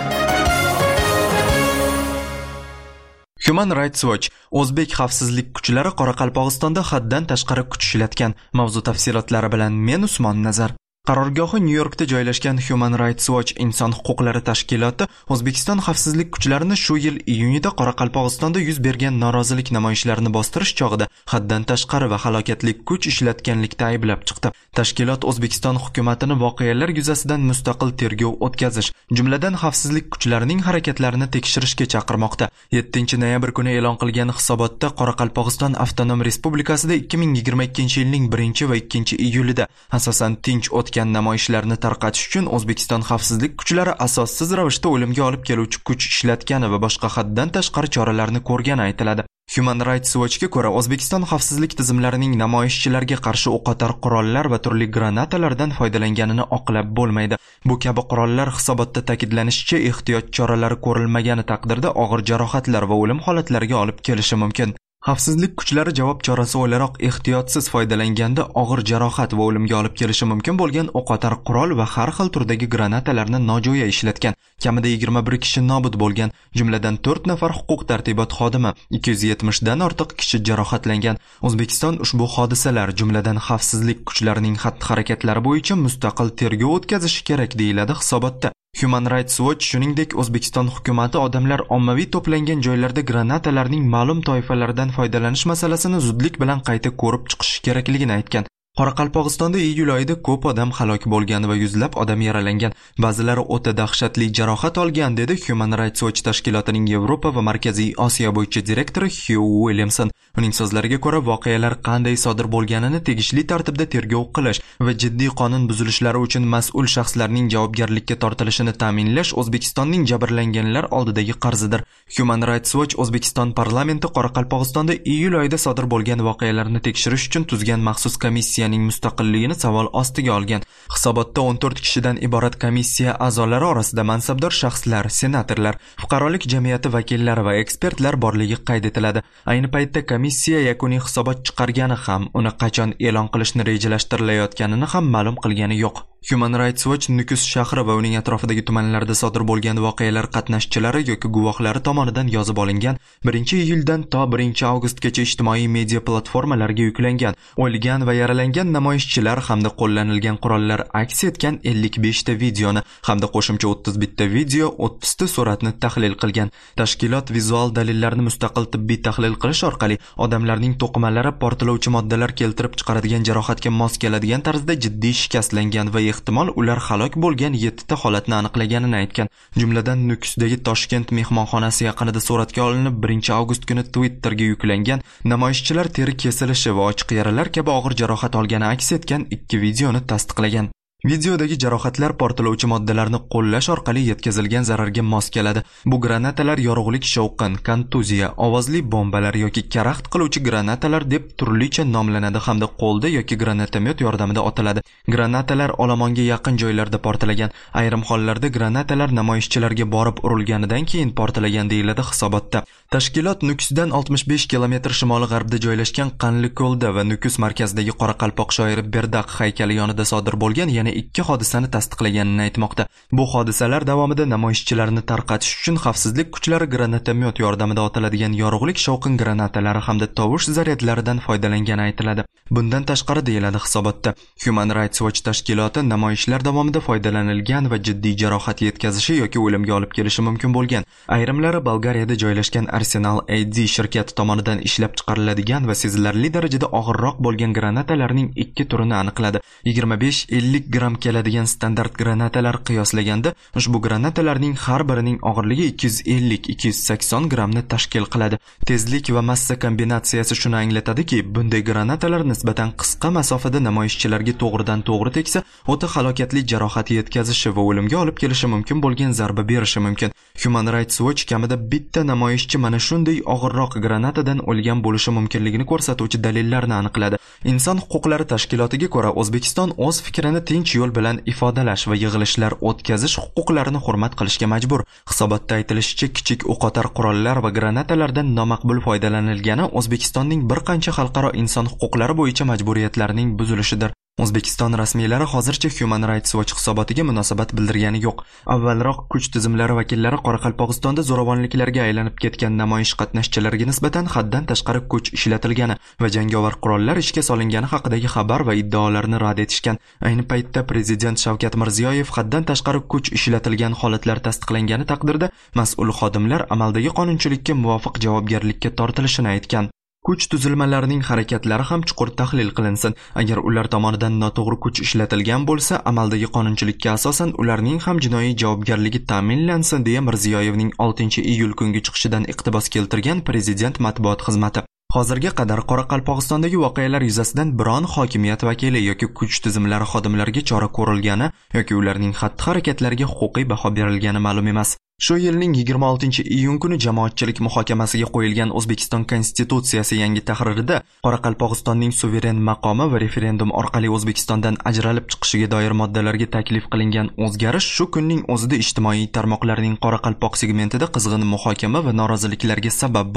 Human Rights Watch O'zbek xavfsizlik kuchlari Qoraqalpog'istonda haddan tashqari kuch ishlatgan. Mavzu tafsilotlari bilan men Usmon Nazar. Qarorgohi Nyu-Yorkda joylashgan Human Rights Watch inson huquqlari tashkiloti O'zbekiston xavfsizlik kuchlarini shu yil iyunida Qoraqalpog'istonda yuz bergan norozilik namoyishlarini bostirish chog'ida haddan tashqari va halokatli kuch ishlatganlikda ayblab chiqdi. Tashkilot O'zbekiston hukumatini voqealar yuzasidan mustaqil tergov o'tkazish, jumladan xavfsizlik kuchlarining harakatlarini tekshirishga chaqirmoqda. yettinchi noyabr kuni e'lon qilgan hisobotda Qoraqalpog'iston avtonom respublikasida ikki ming yigirma ikkinchi yilning birinchi va ikkinchi iyulida asosan tinch o'tgan namoyishlarni tarqatish uchun O'zbekiston xavfsizlik kuchlari asossiz ravishda o'limga olib keluvchi kuch ishlatgani va boshqa haddan tashqari choralarni ko'rgani aytiladi. Human Rights Watchga ko'ra, O'zbekiston xavfsizlik tizimlarining namoyishchilarga qarshi o'qotar qurollar va turli granatalardan foydalanganini oqlab bo'lmaydi. Bu kabi qurollar hisobotda ta'kidlanishicha ehtiyot choralari ko'rilmagani taqdirda og'ir jarohatlar va o'lim holatlariga olib kelishi mumkin. Xavfsizlik kuchlari javob chorasi o'laroq ehtiyotsiz foydalanganda og'ir jarohat va o'limga olib kelishi mumkin bo'lgan o'qotar qurol va har xil turdagi granatalarni nojo'ya ishlatgan. Kamida yigirma bir kishi nobud bo'lgan, jumladan to'rt nafar huquq tartibot xodimi, ikki yuz yetmish dan ortiq kishi jarohatlangan. O'zbekiston ushbu hodisalar, jumladan xavfsizlik kuchlarining xatti-harakatlari bo'yicha mustaqil tergov o'tkazishi kerak deyiladi hisobotda. Human Rights Watch shuningdek O'zbekiston hukumatı odamlar ommaviy to'plangan joylarda granatalarning ma'lum toifalaridan foydalanish masalasini zudlik bilan qayta ko'rib chiqish kerakligini aytgan. Qoraqalpog'istonda iyul oyida ko'p odam halok bo'lgan va yuzlab odam yaralangan, ba'zilari o'ta dahshatli jarohat olgan, dedi Human Rights Watch tashkilotining Yevropa va Markaziy Osiyo bo'yicha direktori Hugh Williamson. Uning so'zlariga ko'ra, voqealar qanday sodir bo'lganini tegishli tartibda tergov qilish va jiddiy qonun buzilishlari uchun mas'ul shaxslarning javobgarlikka tortilishini ta'minlash O'zbekistonning jabrlanganlar oldidagi qarzidir. Human Rights Watch O'zbekiston parlamenti Qoraqalpog'istonda iyul oyida sodir bo'lgan voqealarni tekshirish uchun tuzgan maxsus komissiyaning mustaqilligini savol ostiga olgan. Hisobotda o'n to'rt kishidan iborat komissiya a'zolari orasida mansabdor shaxslar, senatorlar, fuqarolik jamiyati vakillari va ekspertlar borligi qayd etiladi. Ayni paytda komissiya yakuniy hisobot chiqargani ham, uni qachon e'lon qilishni rejalashtirilayotganini ham ma'lum qilgani yo'q. Human Rights Watch Nukus shahri va uning atrofidagi tumanlarda sodir bo'lgan voqealar qatnashchilari yoki guvohlari tomonidan yozib olingan birinchi iyuldan to birinchi avgustgacha ijtimoiy media platformalarga yuklangan, o'lgan va yaralangan namoyishchilar hamda qo'llanilgan qurollar aks etgan ellik besh ta videoni hamda qo'shimcha o'ttiz bitta video, o'ttiz ta suratni tahlil qilgan. Tashkilot vizual dalillarni mustaqil tibbiy tahlil qilish orqali odamlarning to'qimalari portlovchi moddalar keltirib chiqaradigan jarohatga mos keladigan tarzda jiddiy shikastlangan va ehtimol ular halok bo'lgan yetti ta holatni aniqlaganini aytgan. Jumladan Nukusdagi Toshkent mehmonxonasi yaqinida suratga olinib birinchi avgust kuni Twitterga yuklangan namoyishchilar teri kesilishi va ochiq yaralar kabi og'ir jarohat olgani aks etgan ikki videoni tasdiqlagan. Videodagi jarohatlar portlovchi moddalarni qo'llash orqali yetkazilgan zararga mos keladi. Bu granatalar yorug'lik shovqin, kontuziya, ovozli bombalar yoki karaxt qiluvchi granatalar deb turlicha nomlanadi hamda qo'lda yoki granatomyot yordamida otiladi. Granatalar olomonga yaqin joylarda portlagan. Ayrim hollarda granatalar namoyishchilarga borib urilganidan keyin portlagan deyiladi hisobotda. Tashkilot Nukusdan oltmish besh kilometr shimoli-g'arbda joylashgan Qanliko'lda va Nukus markazidagi Qoraqalpoq shoiri Berdaq haykali yonida sodir bo'lgan yana ikki hodisani tasdiqlaganini aytmoqda. Bu hodisalar davomida namoyishchilarni tarqatish uchun xavfsizlik kuchlari granatomyot yordamida otiladigan yorug'lik shovqin granatalari hamda tovush zaryadlaridan foydalangani aytiladi. Bundan tashqari deyiladi hisobotda, Human Rights Watch tashkiloti namoyishlar davomida foydalanilgan va jiddiy jarohat yetkazishi yoki o'limga olib kelishi mumkin bo'lgan, ayrimlari Bolgariyada joylashgan Arsenal A D shirkati tomonidan ishlab chiqariladigan va sezilarli darajada og'irroq bo'lgan granatalarning ikki turini aniqladi. yigirma besh ellik gram keladigan standart granatalar qiyoslaganda ushbu granatalarning har birining og'irligi ikki yuz ellik ikki yuz sakson gramni tashkil qiladi. Tezlik va massa kombinatsiyasi shuni anglatadiki, bunday granatalar nisbatan qisqa masofada namoyishchilarga to'g'ridan to'g'ri teksa, o'ta halokatli jarohat yetkazishi va o'limga olib kelishi mumkin bo'lgan zarba berishi mumkin. Human Rights Watch kamida bitta namoyishchi mana shunday og'irroq granatadan o'lgan bo'lishi mumkinligini ko'rsatuvchi dalillarni aniqladi. Inson huquqlari tashkilotiga ko'ra, O'zbekiston o'z fikrini tinch yo'l bilan ifodalash va yig'ilishlar o'tkazish huquqlarini hurmat qilishga majbur. Hisobotda aytilishicha, kichik o'qotar qurollar va granatalardan nomaqbul foydalanilgani O'zbekistonning bir qancha xalqaro inson huquqlari bo'yicha majburiyatlarining buzilishidir. O'zbekiston rasmiylari hozircha Human Rights Watch hisobotiga munosabat bildirgani yo'q. Avvalroq kuch tizimlari vakillari Qoraqalpog'istonda zo'ravonliklarga aylanib ketgan namoyish qatnashchilariga nisbatan haddan tashqari kuch ishlatilgani va jangovar qurollar ishga solingani haqidagi xabar va iddaolarni rad etishgan. Ayni paytda Prezident Shavkat Mirziyoyev haddan tashqari kuch ishlatilgan holatlar tasdiqlangani taqdirda mas'ul xodimlar amaldagi qonunchilikka muvofiq javobgarlikka tortilishini aytgan. Kuch tuzilmalarining harakatlari ham chuqur tahlil qilinsin. Agar ular tomonidan noto'g'ri kuch ishlatilgan bo'lsa, amaldagi qonunchilikka asosan ularning ham jinoiy javobgarligi ta'minlansin, deya Mirziyoyevning oltinchi iyul kungi chiqishidan iqtibos keltirgan Prezident matbuot xizmati. Hozirga qadar Qoraqalpog'istondagi voqealar yuzasidan biron hokimiyat vakili yoki kuch tizimlari xodimlariga chora ko'rilgani yoki ularning xatti-harakatlariga huquqiy baho berilgani ma'lum emas. Shu yilning yigirma oltinchi iyun kuni jamoatchilik muhokamasiga qo'yilgan O'zbekiston Konstitutsiyasi yangi tahririda Qoraqalpog'istonning suveren maqomi va referendum orqali O'zbekistondan ajralib chiqishiga doir moddalarga taklif qilingan o'zgarish shu kunning o'zida ijtimoiy tarmoqlarning Qoraqalpoq segmentida qizg'in muhokama va noroziliklarga sabab bo'ldi.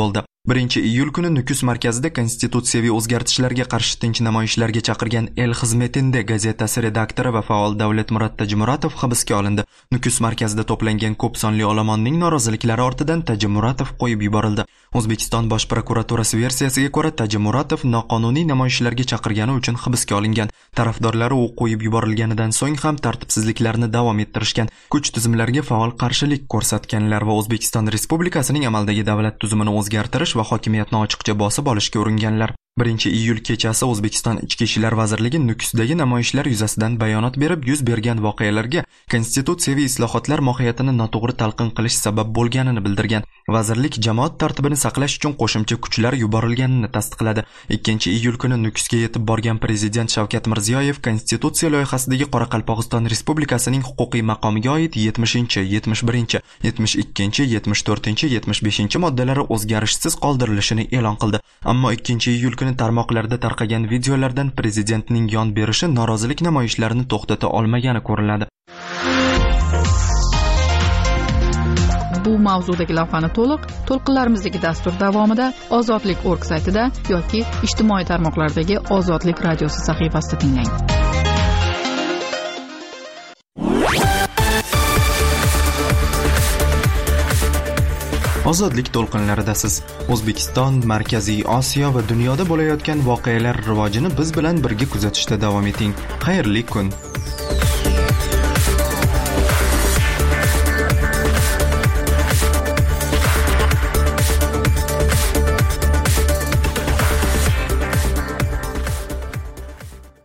birinchi iyul kuni Nukus markazida konstitutsiyaviy o'zgartishlarga qarshi tinch namoyishlarga chaqirgan El Xizmetinde gazetasi redaktori va faol Davlatmurod Tajimuratov hibsga olindi. Nukus markazida to'plangan ko'p sonli olomonning noroziliklari ortidan Tajimuratov qo'yib yuborildi. O'zbekiston Bosh prokuraturasi versiyasiga ko'ra Tajimuratov noqonuniy namoyishlarga chaqirgani uchun hibsga olingan. Tarafdorlari u qo'yib yuborilganidan so'ng ham tartibsizliklarni davom ettirishgan, kuch tizimlarga faol qarshilik ko'rsatganlar va O'zbekiston Respublikasining amaldagi davlat tuzumini o'zgartirish va hokimiyatni ochiqcha bosib olishga uringanlar. birinchi iyul kechasi O'zbekiston Ichki ishlar vazirligi Nukusdagi namoyishlar yuzasidan bayonot berib, yuz bergan voqealarga konstitutsiyaviy islohotlar mohiyatini noto'g'ri talqin qilish sabab bo'lganini bildirgan. Vazirlik jamoat tartibini saqlash uchun qo'shimcha kuchlar yuborilganini tasdiqladi. ikkinchi iyul kuni Nukusga yetib borgan prezident Shavkat Mirziyoyev konstitutsiya loyihasidagi Qoraqalpog'iston Respublikasining huquqiy maqomiga oid yetmishinchi, yetmish birinchi, yetmish ikkinchi, yetmish to'rtinchi, yetmish beshinchi moddalari o'zgarishsiz qoldirilishini e'lon qildi. Ammo ikkinchi iyul kuni tarmoqlarda tarqagan videolardan prezidentning yon berishi norozilik namoyishlarini to'xtata olmagani ko'riladi. Bu mavzudagi lavhani to'liq to'lqinlarimizdagi dastur davomida ozodlik nokta org saytida yoki ijtimoiy tarmoqlardagi Ozodlik radiosi sahifasida tinglang. Ozodlik to'lqinlaridasiz. O'zbekiston, Markaziy Osiyo va dunyoda bo'layotgan voqealar rivojini biz bilan birga kuzatishda davom eting. Xayrli kun.